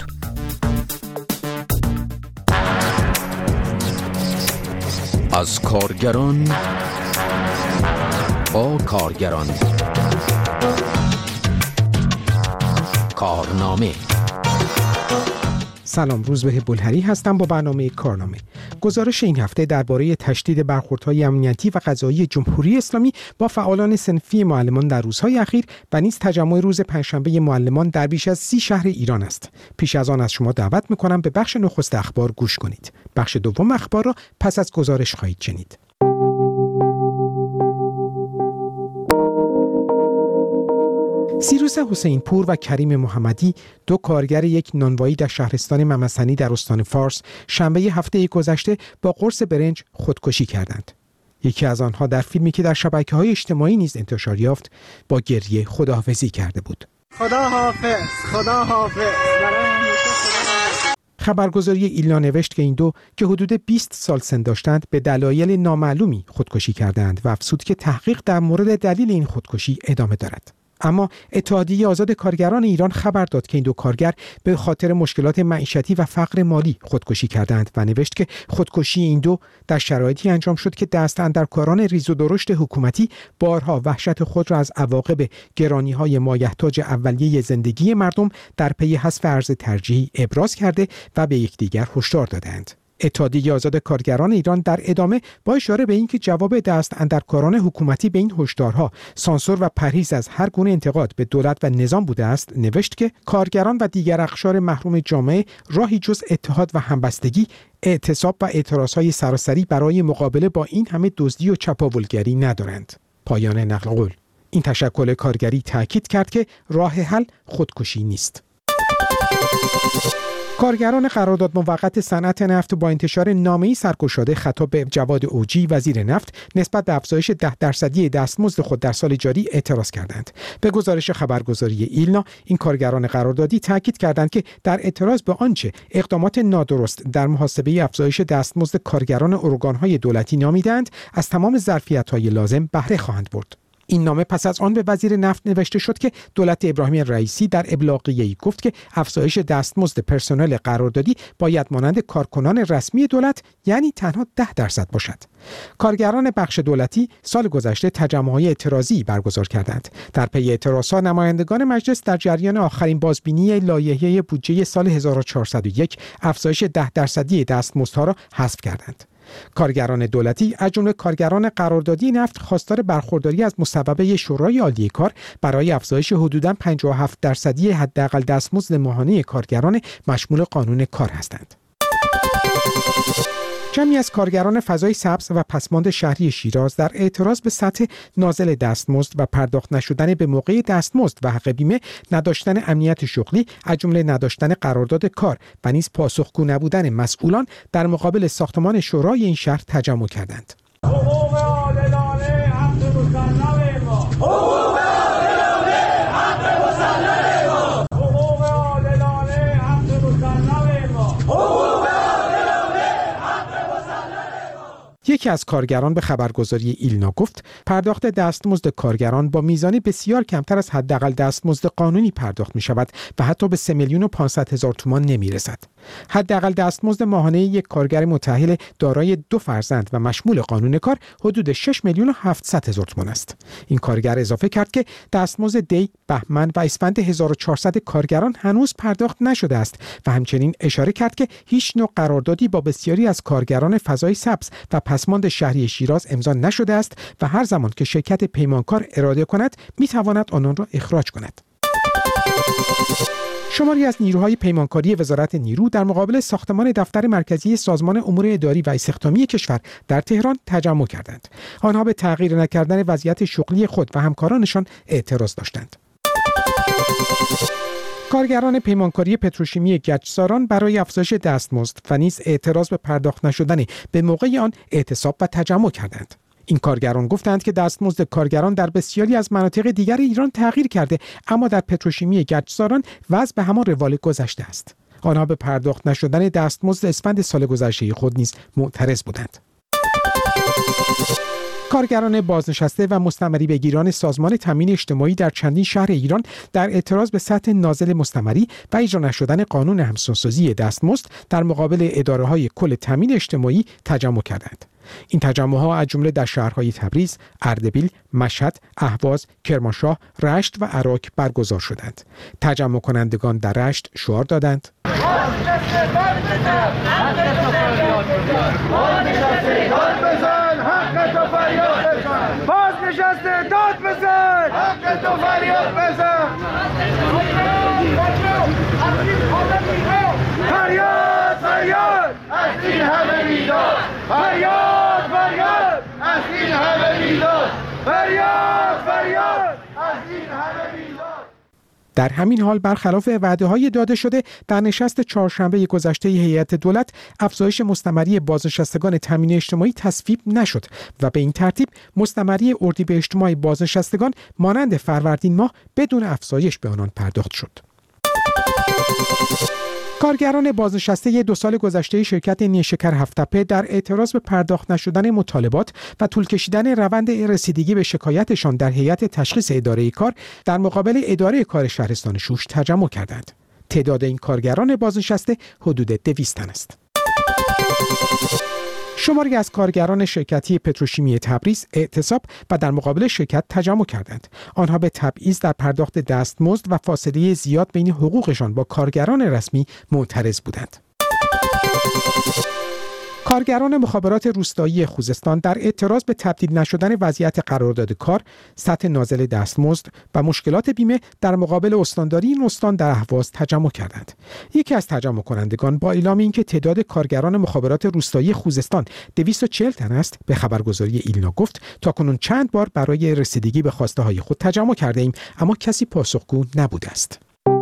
از کارگران با کارگران، کارنامه. سلام، روزبه بولهری هستم با برنامه کارنامه. گزارش این هفته درباره تشدید برخوردهای امنیتی و قضایی جمهوری اسلامی با فعالان صنفی معلمان در روزهای اخیر و نیز تجمع روز پنجشنبه معلمان در بیش از سی شهر ایران است. پیش از آن از شما دعوت می‌کنم به بخش نخست اخبار گوش کنید. بخش دوم اخبار را پس از گزارش خواهید شنید. سیروس حسین پور و کریم محمدی، دو کارگر یک نانوایی در شهرستان ممسنی در استان فارس، شنبه هفته گذشته با قرص برنج خودکشی کردند. یکی از آنها در فیلمی که در شبکه‌های اجتماعی نیز انتشار یافت با گریه خداحافظی کرده بود. خدا حافظ، خدا حافظ. خبرگزاری ایلنا نوشت که این دو که حدود بیست سال سن داشتند به دلایل نامعلومی خودکشی کردند و افزود که تحقیق در مورد دلیل این خودکشی ادامه دارد. اما اتحادیه آزاد کارگران ایران خبر داد که این دو کارگر به خاطر مشکلات معیشتی و فقر مالی خودکشی کردند و نوشت که خودکشی این دو در شرایطی انجام شد که دست اندرکاران ریز و درشت حکومتی بارها وحشت خود را از عواقب گرانی‌های مایحتاج اولیه زندگی مردم در پی حذف ارز ترجیحی ابراز کرده و به یکدیگر هشدار دادند. اتحادیه آزاد کارگران ایران در ادامه با اشاره به اینکه جواب دست اندرکاران حکومتی به این هشدارها سانسور و پرهیز از هر گونه انتقاد به دولت و نظام بوده است، نوشت که کارگران و دیگر اقشار محروم جامعه راهی جز اتحاد و همبستگی، اعتصاب و اعتراضهای سراسری برای مقابله با این همه دزدی و چپاولگری ندارند. پایان نقل قول. این تشکل کارگری تاکید کرد که راه حل خودکشی نیست. کارگران قرارداد موقت صنعت نفت با انتشار نامه‌ای سرگشاده خطاب به جواد اوجی وزیر نفت نسبت به افزایش ده درصدی دستمزد خود در سال جاری اعتراض کردند. به گزارش خبرگزاری ایلنا، این کارگران قراردادی تاکید کردند که در اعتراض به آنچه اقدامات نادرست در محاسبه افزایش دستمزد کارگران ارگان‌های دولتی نامیدند، از تمام ظرفیت‌های لازم بهره خواهند برد. این نامه پس از آن به وزیر نفت نوشته شد که دولت ابراهیم رئیسی در ابلاغیه‌ای گفت که افزایش دستمزد پرسنل قراردادی باید مانند کارکنان رسمی دولت، یعنی تنها ده درصد باشد. کارگران بخش دولتی سال گذشته تجمع‌های اعتراضی برگزار کردند. در پی اعتراضها نمایندگان مجلس در جریان آخرین بازبینی لایحه بودجه سال هزار و چهارصد و یک افزایش ده درصدی دستمزدها را حذف کردند. کارگران دولتی از جمله کارگران قراردادی نفت خواستار برخورداری از مصوبه شورای عالی کار برای افزایش حدوداً پنجاه و هفت درصدی حداقل دستمزد ماهانه کارگران مشمول قانون کار هستند. جمعی از کارگران فضای سبز و پسماند شهری شیراز در اعتراض به سطح نازل دستمزد و پرداخت نشدن به موقع دستمزد و حق بیمه، نداشتن امنیت شغلی از جمله نداشتن قرارداد کار و نیز پاسخگو نبودن مسئولان در مقابل ساختمان شورای این شهر تجمع کردند. حقوق عادلانه حق مسلم ما، حقوق عادلانه حق مسلم ما، حقوق عادلانه حق مسلم ما، حقوق یکی از کارگران به خبرگزاری ایلنا گفت پرداخت دستمزد کارگران با میزانی بسیار کمتر از حداقل دستمزد قانونی پرداخت می شود و حتی به سه میلیون و پانصد هزار تومان نمی رسد. حداقل دستمزد ماهانه یک کارگر متأهل دارای دو فرزند و مشمول قانون کار حدود شش میلیون و هفتصد هزار تومان است. این کارگر اضافه کرد که دستمزد دی، بهمن و اسفند هزار و چهارصد کارگران هنوز پرداخت نشده است و همچنین اشاره کرد که هیچ نوع قراردادی با بسیاری از کارگران فضای سبز و پسماند شهری شیراز امضا نشده است و هر زمان که شرکت پیمانکار اراده کند میتواند آنان را اخراج کند. شماری از نیروهای پیمانکاری وزارت نیرو در مقابل ساختمان دفتر مرکزی سازمان امور اداری و استخدامی کشور در تهران تجمع کردند. آنها به تغییر نکردن وضعیت شغلی خود و همکارانشان اعتراض داشتند. کارگران پیمانکاری پتروشیمی گچساران برای افزایش دستمزد و نیز اعتراض به پرداخت نشدن به موقع آن اعتصاب و تجمع کردند. این کارگران گفتند که دستمزد کارگران در بسیاری از مناطق دیگر ایران تغییر کرده، اما در پتروشیمی گچساران وضع به همان روال گذشته است. آنها به پرداخت نشدن دستمزد اسفند سال گذشته خود نیز معترض بودند. کارگران بازنشسته و مستمری بگیران سازمان تامین اجتماعی در چندین شهر ایران در اعتراض به سطح نازل مستمری و اجرا نشدن قانون همسانسازی دستمزد در مقابل اداره‌های کل تامین اجتماعی تجمع کردند. این تجمع‌ها از جمله در شهرهای تبریز، اردبیل، مشهد، اهواز، کرمانشاه، رشت و عراق برگزار شدند. تجمع کنندگان در رشت شعار دادند: بازنشسته داد بزن، حق تو فریاد بزن، فریاد فریاد از این همه میداد، فریاد فریاد از این همه میداد، فریاد فریاد از این همه میداد. در همین حال برخلاف وعده‌های داده شده در نشست چهارشنبه گذشته هیئت دولت افزایش مستمری بازنشستگان تامین اجتماعی تصویب نشد و به این ترتیب مستمری اردیبهشت ماه بازنشستگان مانند فروردین ماه بدون افزایش به آنان پرداخت شد. کارگران بازنشسته دو سال گذشته شرکت نیشکر هفت‌تپه در اعتراض به پرداخت نشدن مطالبات و طول کشیدن روند رسیدگی به شکایتشان در هیئت تشخیص اداره کار در مقابل اداره کار شهرستان شوش تجمع کردند. تعداد این کارگران بازنشسته حدود دویست تن است. شماری از کارگران شرکتی پتروشیمی تبریز اعتصاب و در مقابل شرکت تجمع کردند. آنها به تبعیض در پرداخت دستمزد و فاصله زیاد بین حقوقشان با کارگران رسمی معترض بودند. کارگران مخابرات روستایی خوزستان در اعتراض به تبدیل نشدن وضعیت قرارداد کار، سطح نازل دستمزد و مشکلات بیمه در مقابل استانداری این استان در اهواز تجمع کردند. یکی از تجمع کنندگان با اعلام اینکه تعداد کارگران مخابرات روستایی خوزستان دویست و چهل تن است، به خبرگزاری ایلنا گفت تاکنون چند بار برای رسیدگی به خواسته های خود تجمع کرده ایم، اما کسی پاسخگو نبوده است.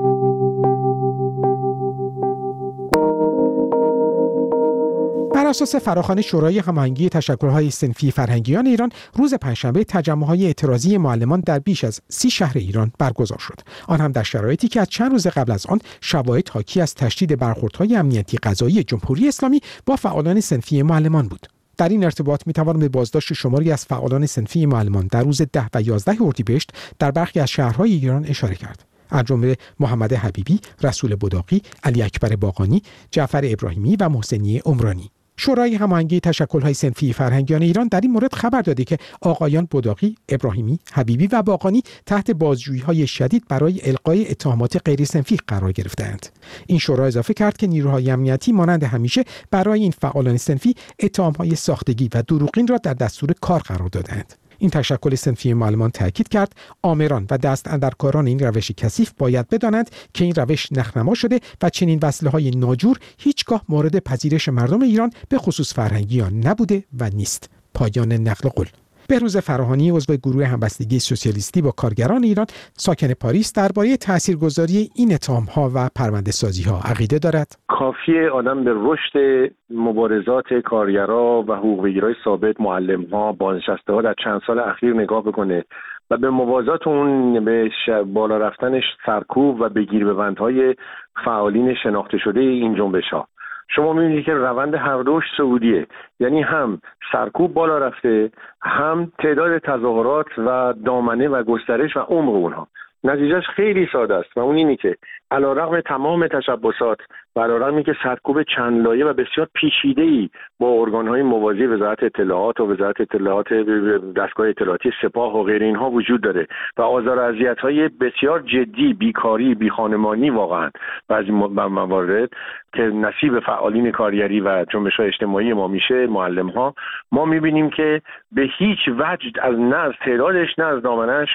بر اساس فراخوان شورای هماهنگی تشکل‌های صنفی فرهنگیان ایران، روز پنجشنبه تجمع‌های اعتراضی معلمان در بیش از سی شهر ایران برگزار شد. آن هم در شرایطی که از چند روز قبل از آن شواهد حاکی از تشدید برخوردهای امنیتی قضایی جمهوری اسلامی با فعالان صنفی معلمان بود. در این ارتباط می‌توان به بازداشت شماری از فعالان صنفی معلمان در روز ده و یازده اردیبهشت در برخی از شهرهای ایران اشاره کرد. از جمله محمد حبیبی، رسول بداقی، علی اکبر باقانی، جعفر ابراهیمی و محسنی عمرانی. شورای هماهنگی تشکل‌های صنفی فرهنگیان ایران در این مورد خبر داده که آقایان بداقی، ابراهیمی، حبیبی و باقانی تحت بازجویی‌های شدید برای القای اتهامات غیر صنفی قرار گرفتند. این شورا اضافه کرد که نیروهای امنیتی مانند همیشه برای این فعالان صنفی اتهام‌های ساختگی و دروغین را در دستور کار قرار دادند. این تشکل صنفی معلمان تاکید کرد آمران و دست اندرکاران این روش کثیف باید بدانند که این روش نخنما شده و چنین وسیله‌های ناجور هیچگاه مورد پذیرش مردم ایران به خصوص فرهنگیان نبوده و نیست. پایان نقل قول. بهروز فراهانی عضو گروه همبستگی سوسیالیستی با کارگران ایران ساکن پاریس درباره تاثیرگذاری این اتهام‌ها و پرونده‌سازی‌ها عقیده دارد. کافیه آدم به رشد مبارزات کارگرا و حقوق بگیرای ثابت، معلم‌ها، بازنشسته‌ها در چند سال اخیر نگاه بکنه و به موازات اون به بالا رفتن سرکوب و بگیر ببندهای فعالین شناخته شده این جنبش‌ها، شما می‌بینید که روند هر دوش سعودیه، یعنی هم سرکوب بالا رفته، هم تعداد تظاهرات و دامنه و گسترش و عمق اونها. نتیجهش خیلی ساده است و اون اینی که علیرغم تمام تشبسات و علیرغم اینکه سرکوب چند لایه و بسیار پیچیده‌ای با ارگان‌های موازی وزارت اطلاعات و وزارت اطلاعات دستگاه اطلاعاتی سپاه و غیر اینها وجود داره و آزار و اذیت‌های بسیار جدی، بیکاری، بیخانمانی واقعا بعضی موارد که نصیب فعالین کارگری و جنبش‌های اجتماعی ما میشه، معلم‌ها، ما می‌بینیم که به هیچ وجه از نه از تعدادش نه از دامنش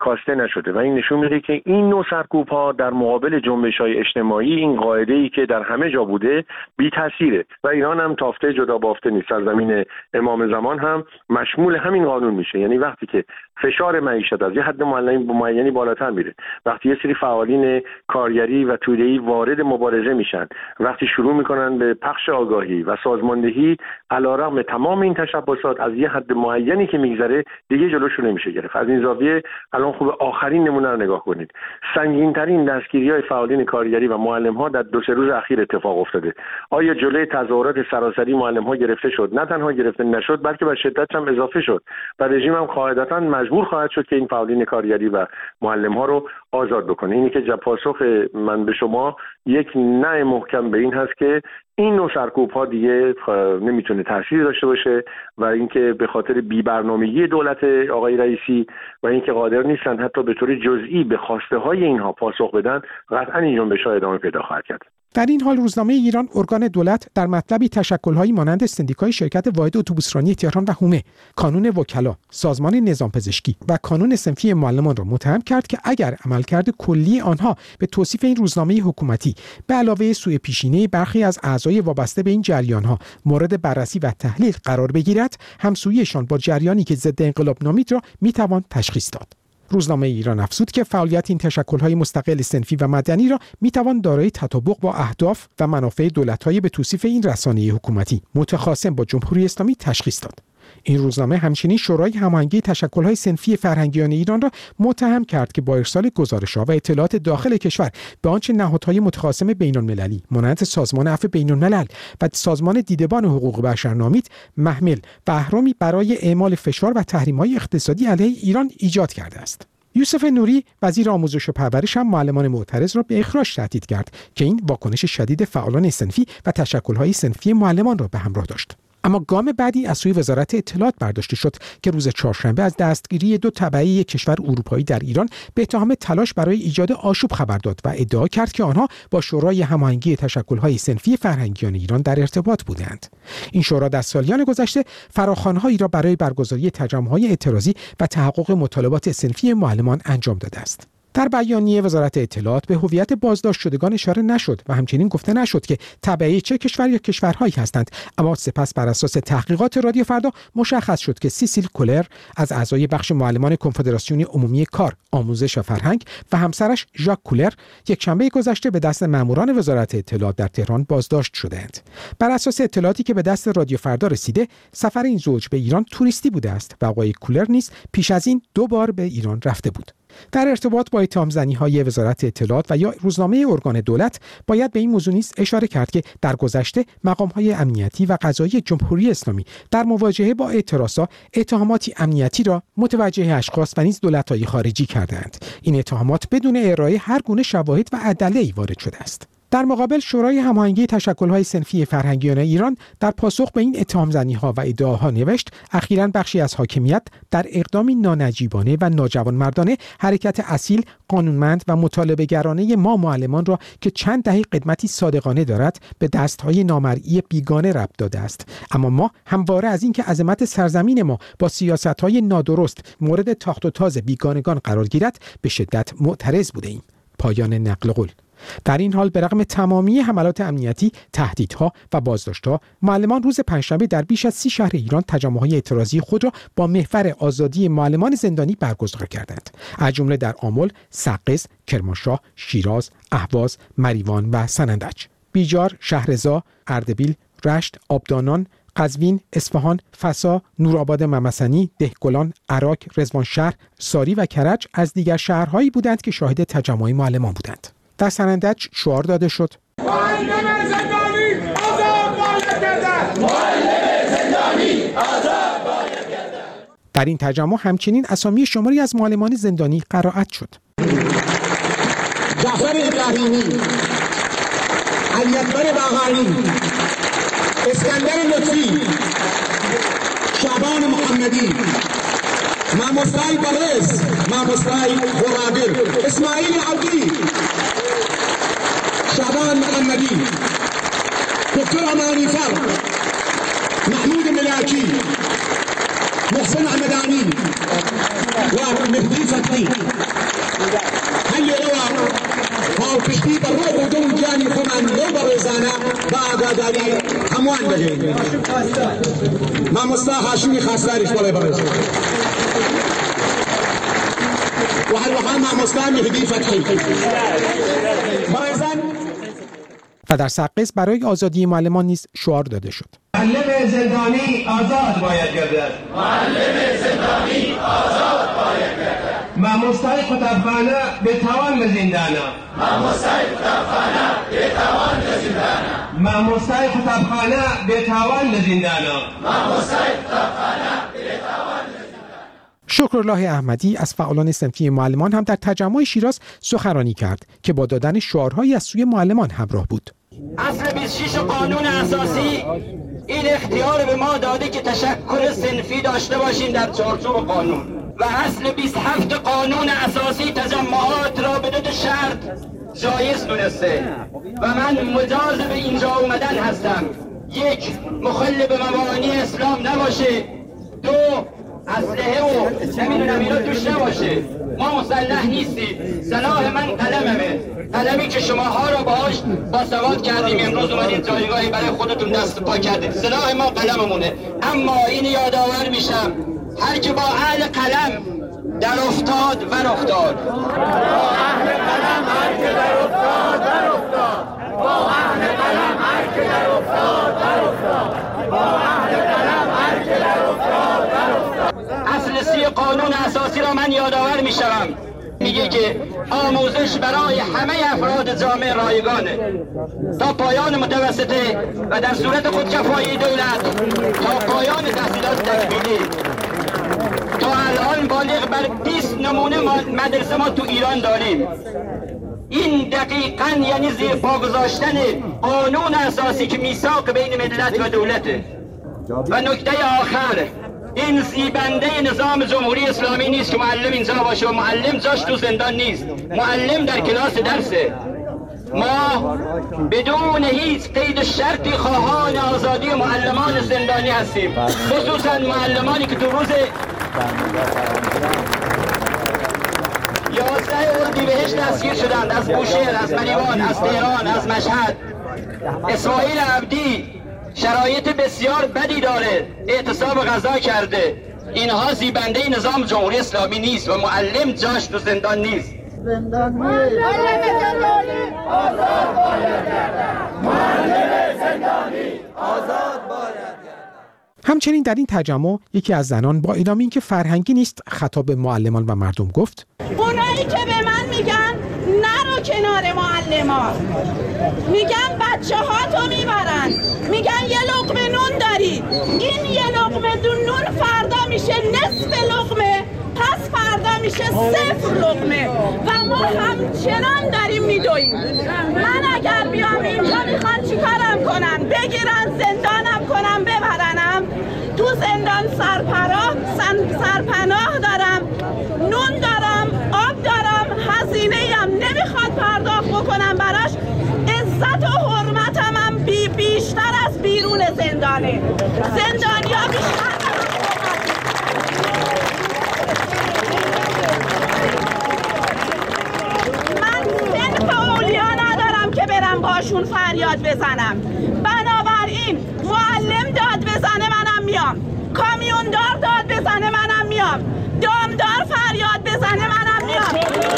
کاسته نشده و این نشون میده که این نوع سرکوب‌ها در مقابل جنبش‌های اجتماعی، این قاعده‌ای که در همه جا بوده، بی تاثیره و ایران هم تافته جدا بافته نیست. سرزمین امام زمان هم مشمول همین قانون میشه. یعنی وقتی که فشار معیشت از یه حد معینی بالاتر میره، وقتی یه سری فعالین کارگری و توده‌ای وارد مبارزه میشن، وقتی شروع میکنن به پخش آگاهی و سازماندهی، علیرغم تمام این تشبسات از یه حد معینی که میگذره دیگه جلوشو نمیشه گرفت. از این زاویه الان خوب آخرین نمونه رو نگاه کنید. سنگین‌ترین دستگیری‌های فعالین کارگری و معلم‌ها در دو سه روز اخیر اتفاق افتاده. آیا جلوی تظاهرات سراسری معلم‌ها گرفته شد؟ نه تنها گرفته نشد، بلکه به شدت هم اضافه شد و رژیم هم قاعدتاً مجبور خواهد شد که این فعالین کارگری و معلم‌ها رو آزاد بکنه. اینی که پاسخ من به شما یک نه محکم به این هست که این نوع سرکوب‌ها دیگه نمیتونه تأثیر داشته باشه و اینکه به خاطر بی‌برنامگی دولت آقای رئیسی و اینکه قادر نیستن حتی به طور جزئی به خواسته‌های اینها پاسخ بدن، قطعاً این جنبش‌ها ادامه پیدا خواهد کرد. در این حال روزنامه ایران ارگان دولت در مطلبی تشکل‌هایی مانند سندیکای شرکت واحد اتوبوسرانی تهران و هومه، کانون وکلا، سازمان نظام پزشکی و کانون صنفی معلمان را متهم کرد که اگر عملکرد کلی آنها به توصیف این روزنامه حکومتی به علاوه سوء پیشینه برخی از اعضای وابسته به این جریان‌ها مورد بررسی و تحلیل قرار بگیرد، همسوییشان با جریانی که ضد انقلاب نامید را می‌توان تشخیص داد. روزنامه ایران افزود که فعالیت این تشکل‌های مستقل صنفی و مدنی را می‌توان دارای تطابق با اهداف و منافع دولت‌های به توصیف این رسانه حکومتی متخاصم با جمهوری اسلامی تشخیص داد. این روزنامه همچنین شورای هماهنگی تشکل‌های صنفی فرهنگیان ایران را متهم کرد که با ارسال گزارش‌ها و اطلاعات داخل کشور به آنچه نهادهای متخاصم بین‌المللی مانند سازمان عفو بین‌الملل و سازمان دیدبان حقوق بشر نامید، محمل و اهرامی برای اعمال فشار و تحریم‌های اقتصادی علیه ایران ایجاد کرده است. یوسف نوری وزیر آموزش و پرورش هم معلمان معترض را به اخراج تهدید کرد که این واکنش شدید فعالان صنفی و تشکل‌های صنفی معلمان را به همراه داشت. اما گام بعدی از سوی وزارت اطلاعات برداشته شد که روز چهارشنبه از دستگیری دو تبعه کشور اروپایی در ایران به اتهام تلاش برای ایجاد آشوب خبر داد و ادعا کرد که آنها با شورای هماهنگی تشکل‌های صنفی فرهنگیان ایران در ارتباط بودند. این شورا در سالیان گذشته فراخوان‌هایی را برای برگزاری تجمع‌های اعتراضی و تحقق مطالبات صنفی معلمان انجام داده است. در بیانیه وزارت اطلاعات به هویت بازداشت شدگان اشاره نشد و همچنین گفته نشد که تبعه چه کشور یا کشورهایی هستند، اما سپس بر اساس تحقیقات رادیو فردا مشخص شد که سیسیل کولر از اعضای بخش معلمان کنفدراسیون عمومی کار، آموزش و فرهنگ و همسرش ژاک کولر یک شنبه گذشته به دست ماموران وزارت اطلاعات در تهران بازداشت شدند. بر اساس اطلاعاتی که به دست رادیو فردا رسیده، سفر این زوج به ایران توریستی بوده است و آقای کولر نیز پیش از این دو بار به ایران رفته بود. در ارتباط با اتهام‌زنی‌های وزارت اطلاعات و یا روزنامه ارگان دولت باید به این موضوع نیز اشاره کرد که در گذشته مقام‌های امنیتی و قضایی جمهوری اسلامی در مواجهه با اعتراضات اتهاماتی امنیتی را متوجه اشخاص و نیز دولت‌های خارجی کردند. این اتهامات بدون ارائه هر گونه شواهد و ادله‌ای وارد شده است. در مقابل شورای هماهنگی تشکل‌های صنفی فرهنگیان ایران در پاسخ به این اتهام‌زنی‌ها و ادعاها نوشت اخیراً بخشی از حاکمیت در اقدامی نانجیبانه و ناجوانمردانه حرکت اصیل، قانونمند و مطالبه‌گرانه ما معلمان را که چند دهه قدمتی صادقانه دارد به دست‌های نامرئی بیگانه ربط داده است. اما ما همواره از اینکه عظمت سرزمین ما با سیاست‌های نادرست مورد تاخت و تاز بیگانگان قرار گیرد به شدت معترض بوده‌ایم. پایان نقل قول. در این حال به رغم تمامی حملات امنیتی، تهدیدها و بازداشت‌ها، معلمان روز پنجشنبه در بیش از سی شهر ایران تجمع‌های اعتراضی خود را با محور آزادی معلمان زندانی برگزار کردند. از جمله در آمل، سقز، کرمانشاه، شیراز، اهواز، مریوان و سنندج. بیجار، شهرضا، اردبیل، رشت، آبدانان، قزوین، اصفهان، فسا، نورآباد ممسنی، دهگلان، عراق، رضوانشهر، ساری و کرج از دیگر شهرهایی بودند که شاهد تجمع معلمان بودند. در سنندج شعار داده شد: معلم زندانی آزاد باید گردد، معلم زندانی آزاد باید گردد. در این تجمع همچنین اسامی شماری از معلمان زندانی قرائت شد. جعفر ابراهیمی، علی اکبر باقری، اسکندر لطفی، شعبان محمدی، ماموستای بارز، ماموستای غرابر، اسماعیل عبدی، شعبان محمدی، دکتر امانیفر، محمود ملاکی، محسن احمدانی و مهدی فتحی. مامۆستا هاشمی خاستاریش بەڵێ بەڕێز و هەروەها مامۆستا مهدی فتحی بەڕێزان. و در سقز برای آزادی معلمان نیز شعار داده شد. معلم زندانی آزاد باید گردد. معلم زندانی آزاد باید گردد. مامۆستای قوتابخانه بتوان به زندانه. مامۆستای قوتابخانه بتوان به زندانه. مامۆستای قوتابخانه بتوان به زندانه. مامۆستای قوتابخانه بتوان به زندانه. شکرالله احمدی از فعالان صنفی معلمان هم در تجمع شیراز سخنرانی کرد که با دادن شعارهایی از سوی معلمان همراه بود. اصل بیست و شش قانون اساسی این اختیار به ما داده که تشکل صنفی داشته باشیم در چارچوب قانون و اصل بیست و هفت قانون اساسی تجمعات را بدون شرط جایز دونسته و من مجاز به اینجا اومدن هستم. یک، مخل به مبانی اسلام نباشه. دو، اسلحه و نمیدونم اینا توش نباشه. ما مسلح نیستیم. سلاح من قلممه، قلمی که شماها را باهاش باسواد کردیم، امروز اومدید جایگاهی برای خودتون دست پا کردید. سلاح ما قلممونه. اما این یادآور میشم هر که با اهل قلم در افتاد و افتاد با اهل قلم هر که در افتاد و افتاد با اهل قلم هر که در افتاد و افتاد با اهل قلم هر که در افتاد و افتاد. اصل سی قانون اساسی را من یادآور میشم، میگه که آموزش برای همه افراد جامعه رایگانه تا پایان متوسطه و در صورت خودکفایی دولت تا پایان تحصیلات تکمیلی. تا الان بالغ بر بیست نمونه مدرسه ما تو ایران داریم. این دقیقاً یعنی زیر پا گذاشتن قانون اساسی که میثاق بین ملت و دولته. و نکته آخر، این زیبنده نظام جمهوری اسلامی نیست که معلم اینجا باشه و معلم جاش تو زندان نیست. معلم در کلاس درسه. ما بدون هیچ قید شرطی خواهان آزادی معلمان زندانی هستیم، خصوصا معلمانی که تو روز یازده اردیبهشت دستگیر شدند، از بوشهر، از مریوان، از تهران، از مشهد. اسماعیل عبدی شرایط بسیار بدی داره، اعتصاب غذا کرده. اینها زیبنده نظام جمهوری اسلامی نیست و معلم جاش تو زندان نیست. زندان معلم زندانی آزاد باید گردد. معلم زندانی آزاد باید گردد. همچنین در این تجمع یکی از زنان با اعلام اینکه فرهنگی نیست خطاب به معلمان و مردم گفت: اونایی که به من میگن نرو کنار معلمان، میگن بچه ها تو میبرن، میگن یه لقمه نون داری، این یه لقمه نون فردا میشه نصف لقمه، پس فردا میشه صفر لقمه و ما همچنان داریم میدویم. من اگر بیام اینجا میخوان چیکارم کنن؟ بگیرن زندانم کنن ببرنم؟ تو زندان سرپناه سرپناه دارم، نون دارم، آب دارم، هزینه ام نمیخواد پرداخت بکنم براش. عزت و حرمتم هم بی بیشتر از بیرون زندانه. زندانیا بیشتر باشون فریاد بزنم. بنابراین معلم داد بزنه منم میام، کامیوندار داد بزنه منم میام، دامدار فریاد بزنه منم میام.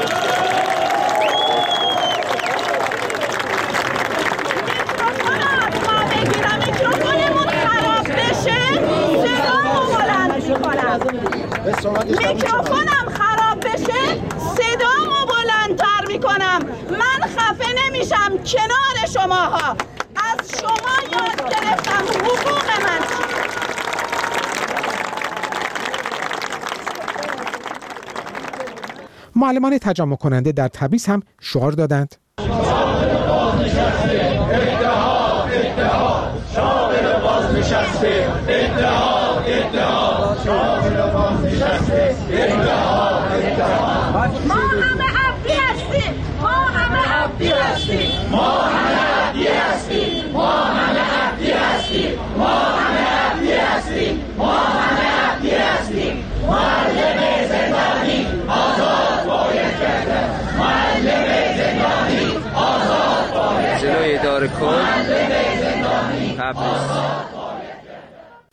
میکروفون ما بگیرم، میکروفونمون خراب بشه صدامو بلند میکنم. میکروفونم خراب بشه صدامو بلندتر میکنم. من خفه نمیشم کنار شماها. از شما یاد گرفتم حقوق من چیه. معلمان تجمع کننده در تبریز هم شعار دادند: اتحاد اتحاد شامل بازنشسته، اتحاد اتحاد شامل بازنشسته، اتحاد اتحاد. ما همه عبدی هستیم، ما همه عبدی هستیم، ما همه عبدی هستیم، ما همه عبدی هستیم، ما همه عبدی هستیم، ما همه عبدی هستیم. معلم زندانی آزاد باید گردد. معلم زندانی آزاد باید گردد. جلوی اداره کل معلم زندانی تبریز.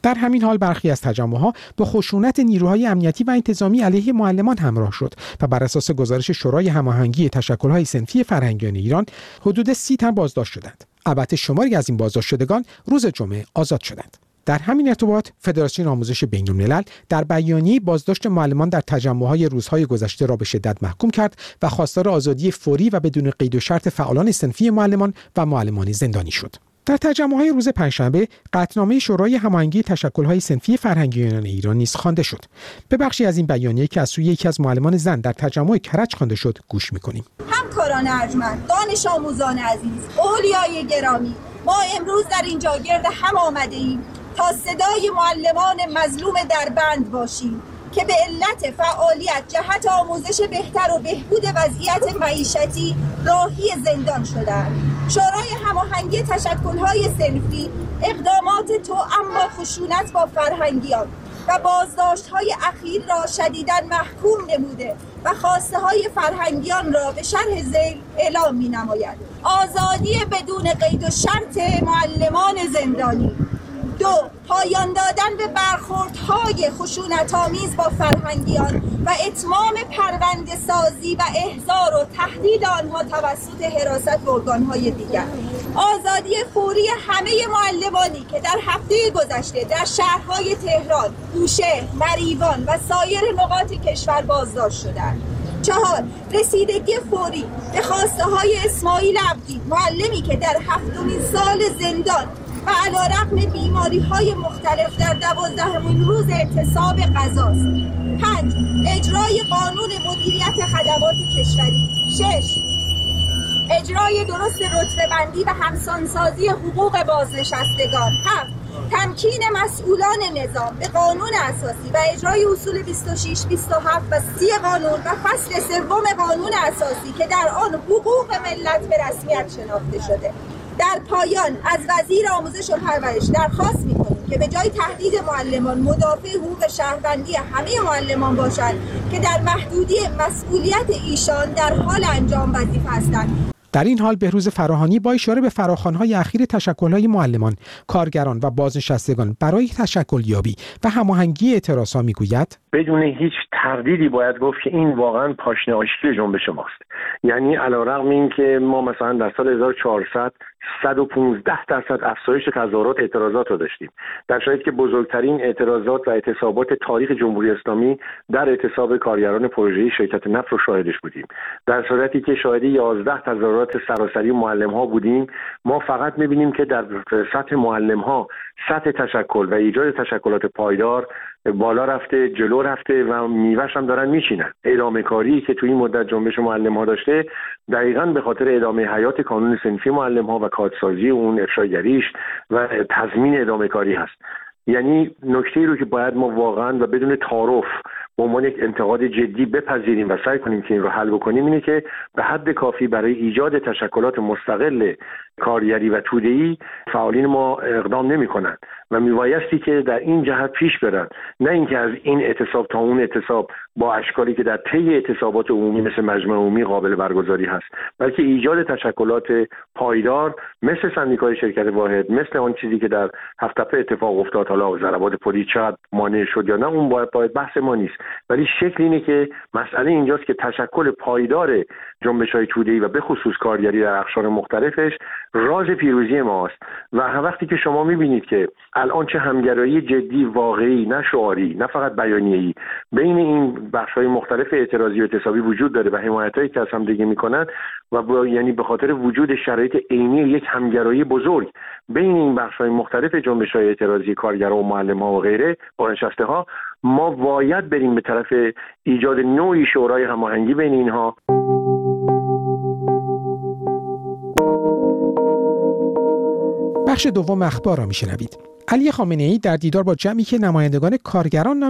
در همین حال برخی از تجمع‌ها با خشونت نیروهای امنیتی و انتظامی علیه معلمان همراه شد و بر اساس گزارش شورای هماهنگی تشکل‌های صنفی فرهنگیان ایران حدود سی تن بازداشت شدند. البته شماری از این بازداشت شدگان روز جمعه آزاد شدند. در همین ارتباط فدراسیون آموزش بین‌الملل در بیانیه بازداشت معلمان در تجمع‌های روزهای گذشته را به شدت محکوم کرد و خواستار آزادی فوری و بدون قید و شرط فعالان صنفی معلمان و معلمان زندانی شد. در تجمع‌های روز پنجشنبه قطعنامه شورای هماهنگی تشکل‌های صنفی فرهنگیان ایران نیز خوانده شد. به بخشی از این بیانیه که از سوی یکی از معلمان زن در تجمع کرج خوانده شد گوش می‌کنیم. همکاران ارجمند، دانش آموزان عزیز، اولیای گرامی، ما امروز در اینجا گرد هم آمده‌ایم تا صدای معلمان مظلوم در بند باشیم که به علت فعالیت جهت آموزش بهتر و بهبود وضعیت معیشتی راهی زندان شدند. شورای هماهنگی تشکل‌های صنفی اقدامات توأم با خشونت با فرهنگیان و بازداشت‌های اخیر را شدیداً محکوم نموده و خواسته‌های فرهنگیان را به شرح ذیل اعلام می‌نماید. آزادی بدون قید و شرط معلمان زندانی. دو، پایان دادن به برخوردهای خشونت‌آمیز با فرهنگیان و اتمام پرونده سازی و احضار و تهدید آنها توسط حراست و ارگان‌های دیگر. آزادی فوری همه معلمانی که در هفته گذشته در شهرهای تهران، بوشهر، مریوان و سایر نقاط کشور بازداشت شدند. چهار، رسیدگی فوری به خواسته‌های اسماعیل عبدی، معلمی که در هفتمین سال زندان و علیرغم بیماری‌های مختلف در دوازدهمین روز اعتصاب غذاست. پنج، اجرای قانون مدیریت خدمات کشوری. شش، اجرای درست رتبه‌بندی و همسانسازی حقوق بازنشستگان. هفت، تمکین مسئولان نظام به قانون اساسی و اجرای اصول بیست و شش، بیست و هفت و سی قانون و فصل سوم قانون اساسی که در آن حقوق ملت به رسمیت شناخته شده. در پایان از وزیر آموزش و پرورش درخواست می‌کنیم که به جای تهدید معلمان مدافع حقوق شهروندی همه معلمان باشند که در محدودی مسئولیت ایشان در حال انجام وظیفه هستند. در این حال بهروز فراهانی با اشاره به فراخوان‌های اخیر تشکل‌های معلمان، کارگران و بازنشستگان برای تشکل یابی و هماهنگی اعتراض‌ها می‌گوید بدون هیچ تردیدی باید گفت که این واقعاً پاشنه آشتی جنبش ماست. یعنی علیرغم اینکه ما مثلا در سال هزار و چهارصد صد و پانزده درصد افزایش تظاهرات اعتراضات رو داشتیم، در شرایطی که بزرگترین اعتراضات و اعتصابات تاریخ جمهوری اسلامی در اعتصاب کارگران پروژه‌ای شرکت نفت رو شاهدش بودیم، در صورتی که شاهد یازده تظاهرات سراسری معلم‌ها بودیم، ما فقط می‌بینیم که در سطح معلم‌ها سطح تشکل و ایجاد تشکلات پایدار بالا رفته، جلو رفته و میوه‌اش هم دارن میچینن. ادامه کاری که توی این مدت جنبش معلم‌ها داشته دقیقاً به خاطر ادامه حیات کانون صنفی معلم‌ها و کادسازی اون افشاگریش و تضمین ادامه کاری هست. یعنی نکته‌ای رو که باید ما واقعاً و بدون تعارف به عنوان یک انتقاد جدی بپذیریم و سعی کنیم که این رو حل بکنیم اینه که به حد کافی برای ایجاد تشکلات مستقل کارگری و توده‌ای فعالین ما اقدام نمی‌کنند و میبایستی که در این جهت پیش برن، نه اینکه از این اعتصاب تا اون اعتصاب با اشکالی که در طی اعتصابات عمومی مثل مجمع عمومی قابل برگزاری هست، بلکه ایجاد تشکلات پایدار مثل سندیکای شرکت واحد، مثل آن چیزی که در هفت‌تپه اتفاق افتاد، حالا ضربات پلیس چقدر مانع شد یا نه اون باید, باید بحث ما نیست، ولی شکل اینه که مسئله اینجاست که تشکل پایدار جنبش‌های توده‌ای و به خصوص کارگری در اقشار مختلفش راز پیروزی ماست. و وقتی که شما می‌بینید که الان چه همگرایی جدی واقعی، نه شعاری، نه فقط بیانیه‌ای، بین این بخش‌های مختلف اعتراضی و اعتصابی وجود داره و حمایتایی که از هم دیگه می‌کنن و با یعنی به خاطر وجود شرایط عینی یک همگرایی بزرگ بین این بخش‌های مختلف جنبش‌های اعتراضی کارگران و معلم‌ها و غیره بازنشسته‌ها، ما باید بریم به طرف ایجاد نوعی شورای هماهنگی بین اینها. بخش دوم اخبار را میشنوید. علی خامنه‌ای در دیدار با جمعی که نمایندگان کارگران نامید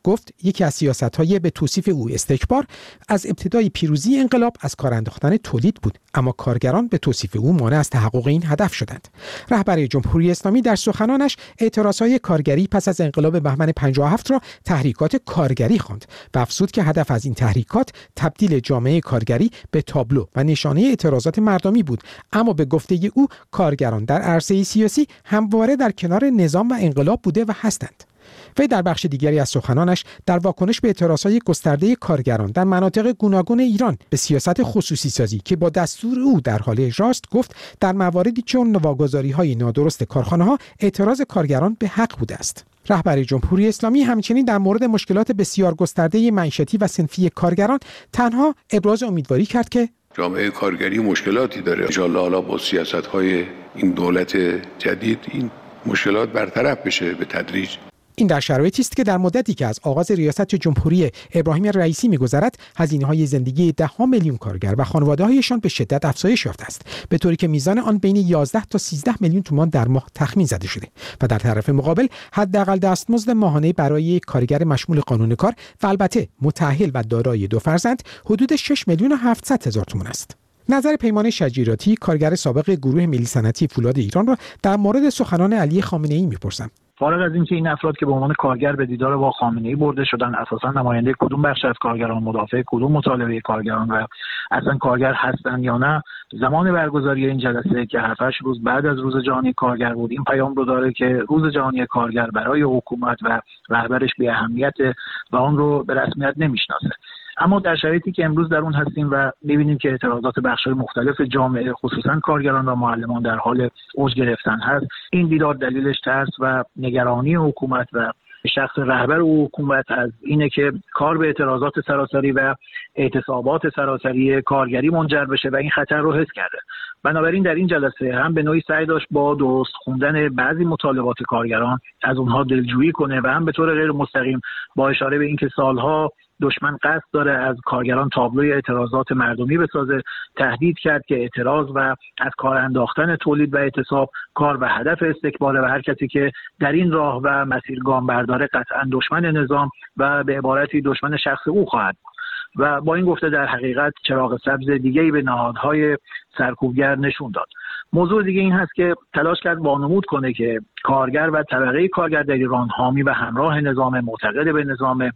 گفت یکی از سیاست‌های به توصیف او استکبار از ابتدای پیروزی انقلاب از کار انداختن تولید بود، اما کارگران به توصیف او مانع از تحقق این هدف شدند. رهبر جمهوری اسلامی در سخنانش اعتراضهای کارگری پس از انقلاب بهمن پنجاه و هفت را تحریکات کارگری خواند و افزود که هدف از این تحریکات تبدیل جامعه کارگری به تابلو و نشانه اعتراضات مردمی بود، اما به گفته او کارگران در عرصه سیاسی همواره در کنار نظام و انقلاب بوده و هستند. وی در بخش دیگری از سخنانش در واکنش به اعتراضهای گسترده کارگران در مناطق گوناگون ایران به سیاست خصوصی سازی که با دستور او در حال اجراست گفت در مواردی چون واگذاری‌های نادرست کارخانه‌ها اعتراض کارگران به حق بوده است. رهبر جمهوری اسلامی همچنین در مورد مشکلات بسیار گسترده معیشتی و صنفی کارگران تنها ابراز امیدواری کرد که جامعه کارگری مشکلاتی داره. انشالله حالا با سیاست‌های این دولت جدید این مشکلات برطرف بشه به تدریج. این در شرایطی است که در مدتی که از آغاز ریاست جمهوری ابراهیم رئیسی می‌گذرد، هزینه‌های زندگی ده‌ها میلیون کارگر و خانواده‌هایشان به شدت افزایش یافته است، به طوری که میزان آن بین یازده تا سیزده میلیون تومان در ماه تخمین زده شده و در طرف مقابل حداقل دستمزد ماهانه برای کارگر مشمول قانون کار و البته متأهل و دارای دو فرزند حدود شش میلیون و هفتصد هزار تومان است. نظر پیمان شجیراتی، کارگر سابق گروه ملی صنعتی فولاد ایران را در مورد سخنان علی خامنه‌ای می‌پرسم. فارغ از اینکه این افراد که به عنوان کارگر به دیدار با خامنه‌ای برده شدن اساسا نماینده کدوم بخش از کارگران، مدافع کدوم مطالبه کارگران و اصلا کارگر هستن یا نه، زمان برگزاری این جلسه که هفت هشت روز بعد از روز جهانی کارگر بود این پیام رو داره که روز جهانی کارگر برای حکومت و رهبرش بی اهمیت و اون رو به رسمیت نمیشناسه. اما در شرایطی که امروز در اون هستیم و می‌بینیم که اعتراضات بخش‌های مختلف جامعه خصوصا کارگران و معلمان در حال اوج گرفتن هست، این دیدار دلیلش ترس و نگرانی حکومت و شخص رهبر حکومت از اینه که کار به اعتراضات سراسری و اعتصابات سراسری کارگری منجر بشه و این خطر رو حس کرده. بنابراین در این جلسه هم به نوعی سعی داشت با درست خوندن بعضی مطالبات کارگران از اونها دلجویی کنه و هم به طور غیر مستقیم با اشاره به اینکه سالها دشمن قصد داره از کارگران تابلوی اعتراضات مردمی بسازه، تهدید کرد که اعتراض و از کار انداختن تولید و اعتصاب کار و هدف استکباره و هر کسی که در این راه و مسیر گام برداره قطعا دشمن نظام و به عبارتی دشمن شخص او خواهد بود. و با این گفته در حقیقت چراغ سبز دیگه‌ای به نهادهای سرکوبگر نشون داد. موضوع دیگه این هست که تلاش کرد وانمود کنه که کارگر و طبقه کارگر در ایران حامی و همراه نظام، معتقد به نظام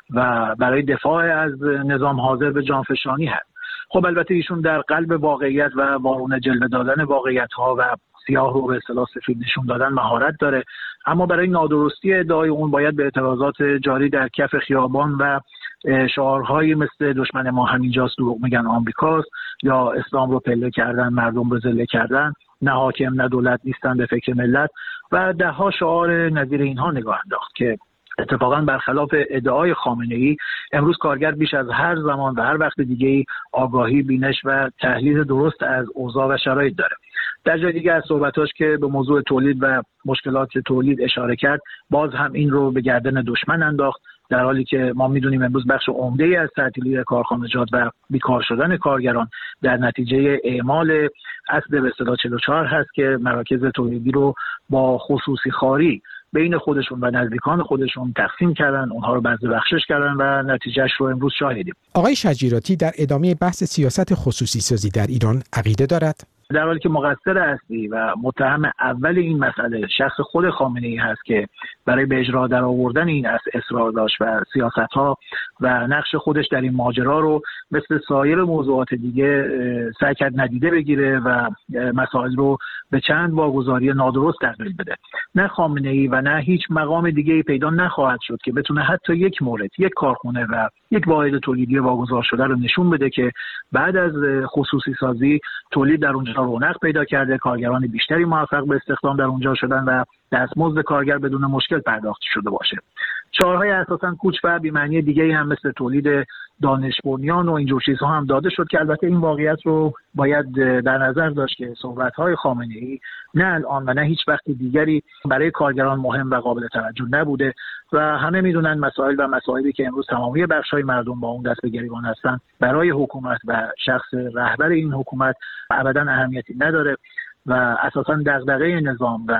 و برای دفاع از نظام حاضر به جانفشانی هست. خب البته ایشون در قلب واقعیت و وارونه جلوه دادن واقعیت‌ها و سیاه رو به اصطلاح سفید نشون دادن مهارت داره، اما برای نادرستی ادعای اون باید به اعتراضات جاری در کف خیابان و شعارهایی مثل دشمن ما همینجاست، دروغ میگن آمریکاست، یا اسلام رو پله کردن، مردم رو ذله کردن، نه حاکم نه دولت نیستن به فکر ملت و ده ها شعار نظیر اینها نگاه انداخت که اتفاقا برخلاف ادعای خامنه‌ای امروز کارگر بیش از هر زمان و هر وقت دیگه‌ای آگاهی، بینش و تحلیل درست از اوضاع و شرایط داره. در جای دیگه از صحبتاش که به موضوع تولید و مشکلات تولید اشاره کرد، باز هم این رو به گردن دشمن انداخت، در حالی که ما میدونیم امروز بخش عمده‌ای از تعطیلی کارخانجات و بیکار شدن کارگران در نتیجه اعمال اصل به اصطلاح چهل و چهار هست که مراکز تولیدی رو با خصوصی خاری بین خودشون و نزدیکان خودشون تقسیم کردن، اونها رو بذل بخشش کردن و نتیجهش رو امروز شاهدیم. آقای شجیراتی در ادامه بحث سیاست خصوصی سازی در ایران عقیده دارد؟ در حالی که مقصر اصلی و متهم اول این مسئله شخص خود خامنه‌ای هست که برای به اجرا در آوردن این اصرار داشت و سیاست‌ها و نقش خودش در این ماجرا رو مثل سایر موضوعات دیگه سعی کرد ندیده بگیره و مسائل رو به چند واگذاری نادرست تغییر بده. نه خامنه‌ای و نه هیچ مقام دیگه‌ای پیدا نخواهد شد که بتونه حتی یک مورد، یک کارخونه و یک واحد تولیدی واگذار شده رو نشون بده که بعد از خصوصی سازی تولید در اونجا رونق پیدا کرده، کارگران بیشتری موفق به استخدام در اونجا شدن و دستمزد کارگر بدون مشکل پرداخت شده باشه. چهارهای اساساً کوچ و بی‌معنی دیگه‌ای هم مثل تولید دانش بنیان و اینجور چیزها هم داده شد که البته این واقعیت رو باید در نظر داشت که صحبت‌های خامنه‌ای نه الان و نه هیچ وقت دیگری برای کارگران مهم و قابل توجه نبوده و همه میدونن مسائل و مسائلی که امروز تمامی بخش‌های مردم با اون دست به گریبان هستن برای حکومت و شخص رهبر این حکومت ابداً اهمیتی نداره و اساساً دغدغه نظام و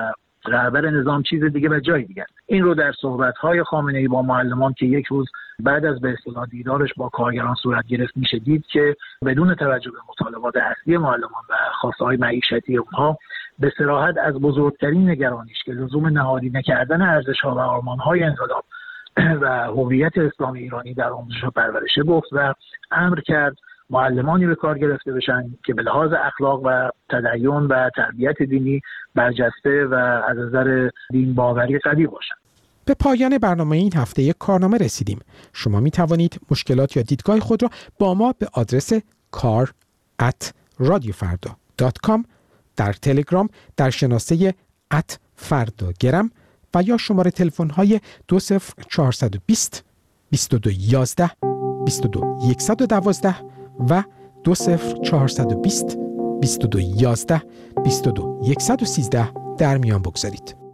رهبر نظام چیز دیگه و جای دیگه. این رو در صحبت‌های خامنه‌ای با معلمان که یک روز بعد از به اصطلاح دیدارش با کارگران صورت گرفت میشه دید که بدون توجه به مطالبات اصلی معلمان و خواسته‌های معیشتی اونها به صراحت از بزرگترین نگرانیش که لزوم نهادی نکردن ارزش‌ها و آرمان‌های انقلاب و هویت اسلامی ایرانی در آموزش و پرورش گفت و امر کرد معلمانی به کار گرفته بشن که به لحاظ اخلاق و تدین و تربیت دینی برجسته و از نظر دین باوری قوی باشن. به پایان برنامه این هفته یک کارنامه رسیدیم. شما می توانید مشکلات یا دیدگاه خود را با ما به آدرس کار ات رادیو فردا دات کام در تلگرام در شناسه ات فرداگرم و یا شماره تلفن های دو صفر چهارصد و بیست بیست و دو یازده بیست و دو صد و دوازده و دو صفر چهارصد و بیست بیست و دو یازده بیست و دو صد و سیزده در میان بگذارید.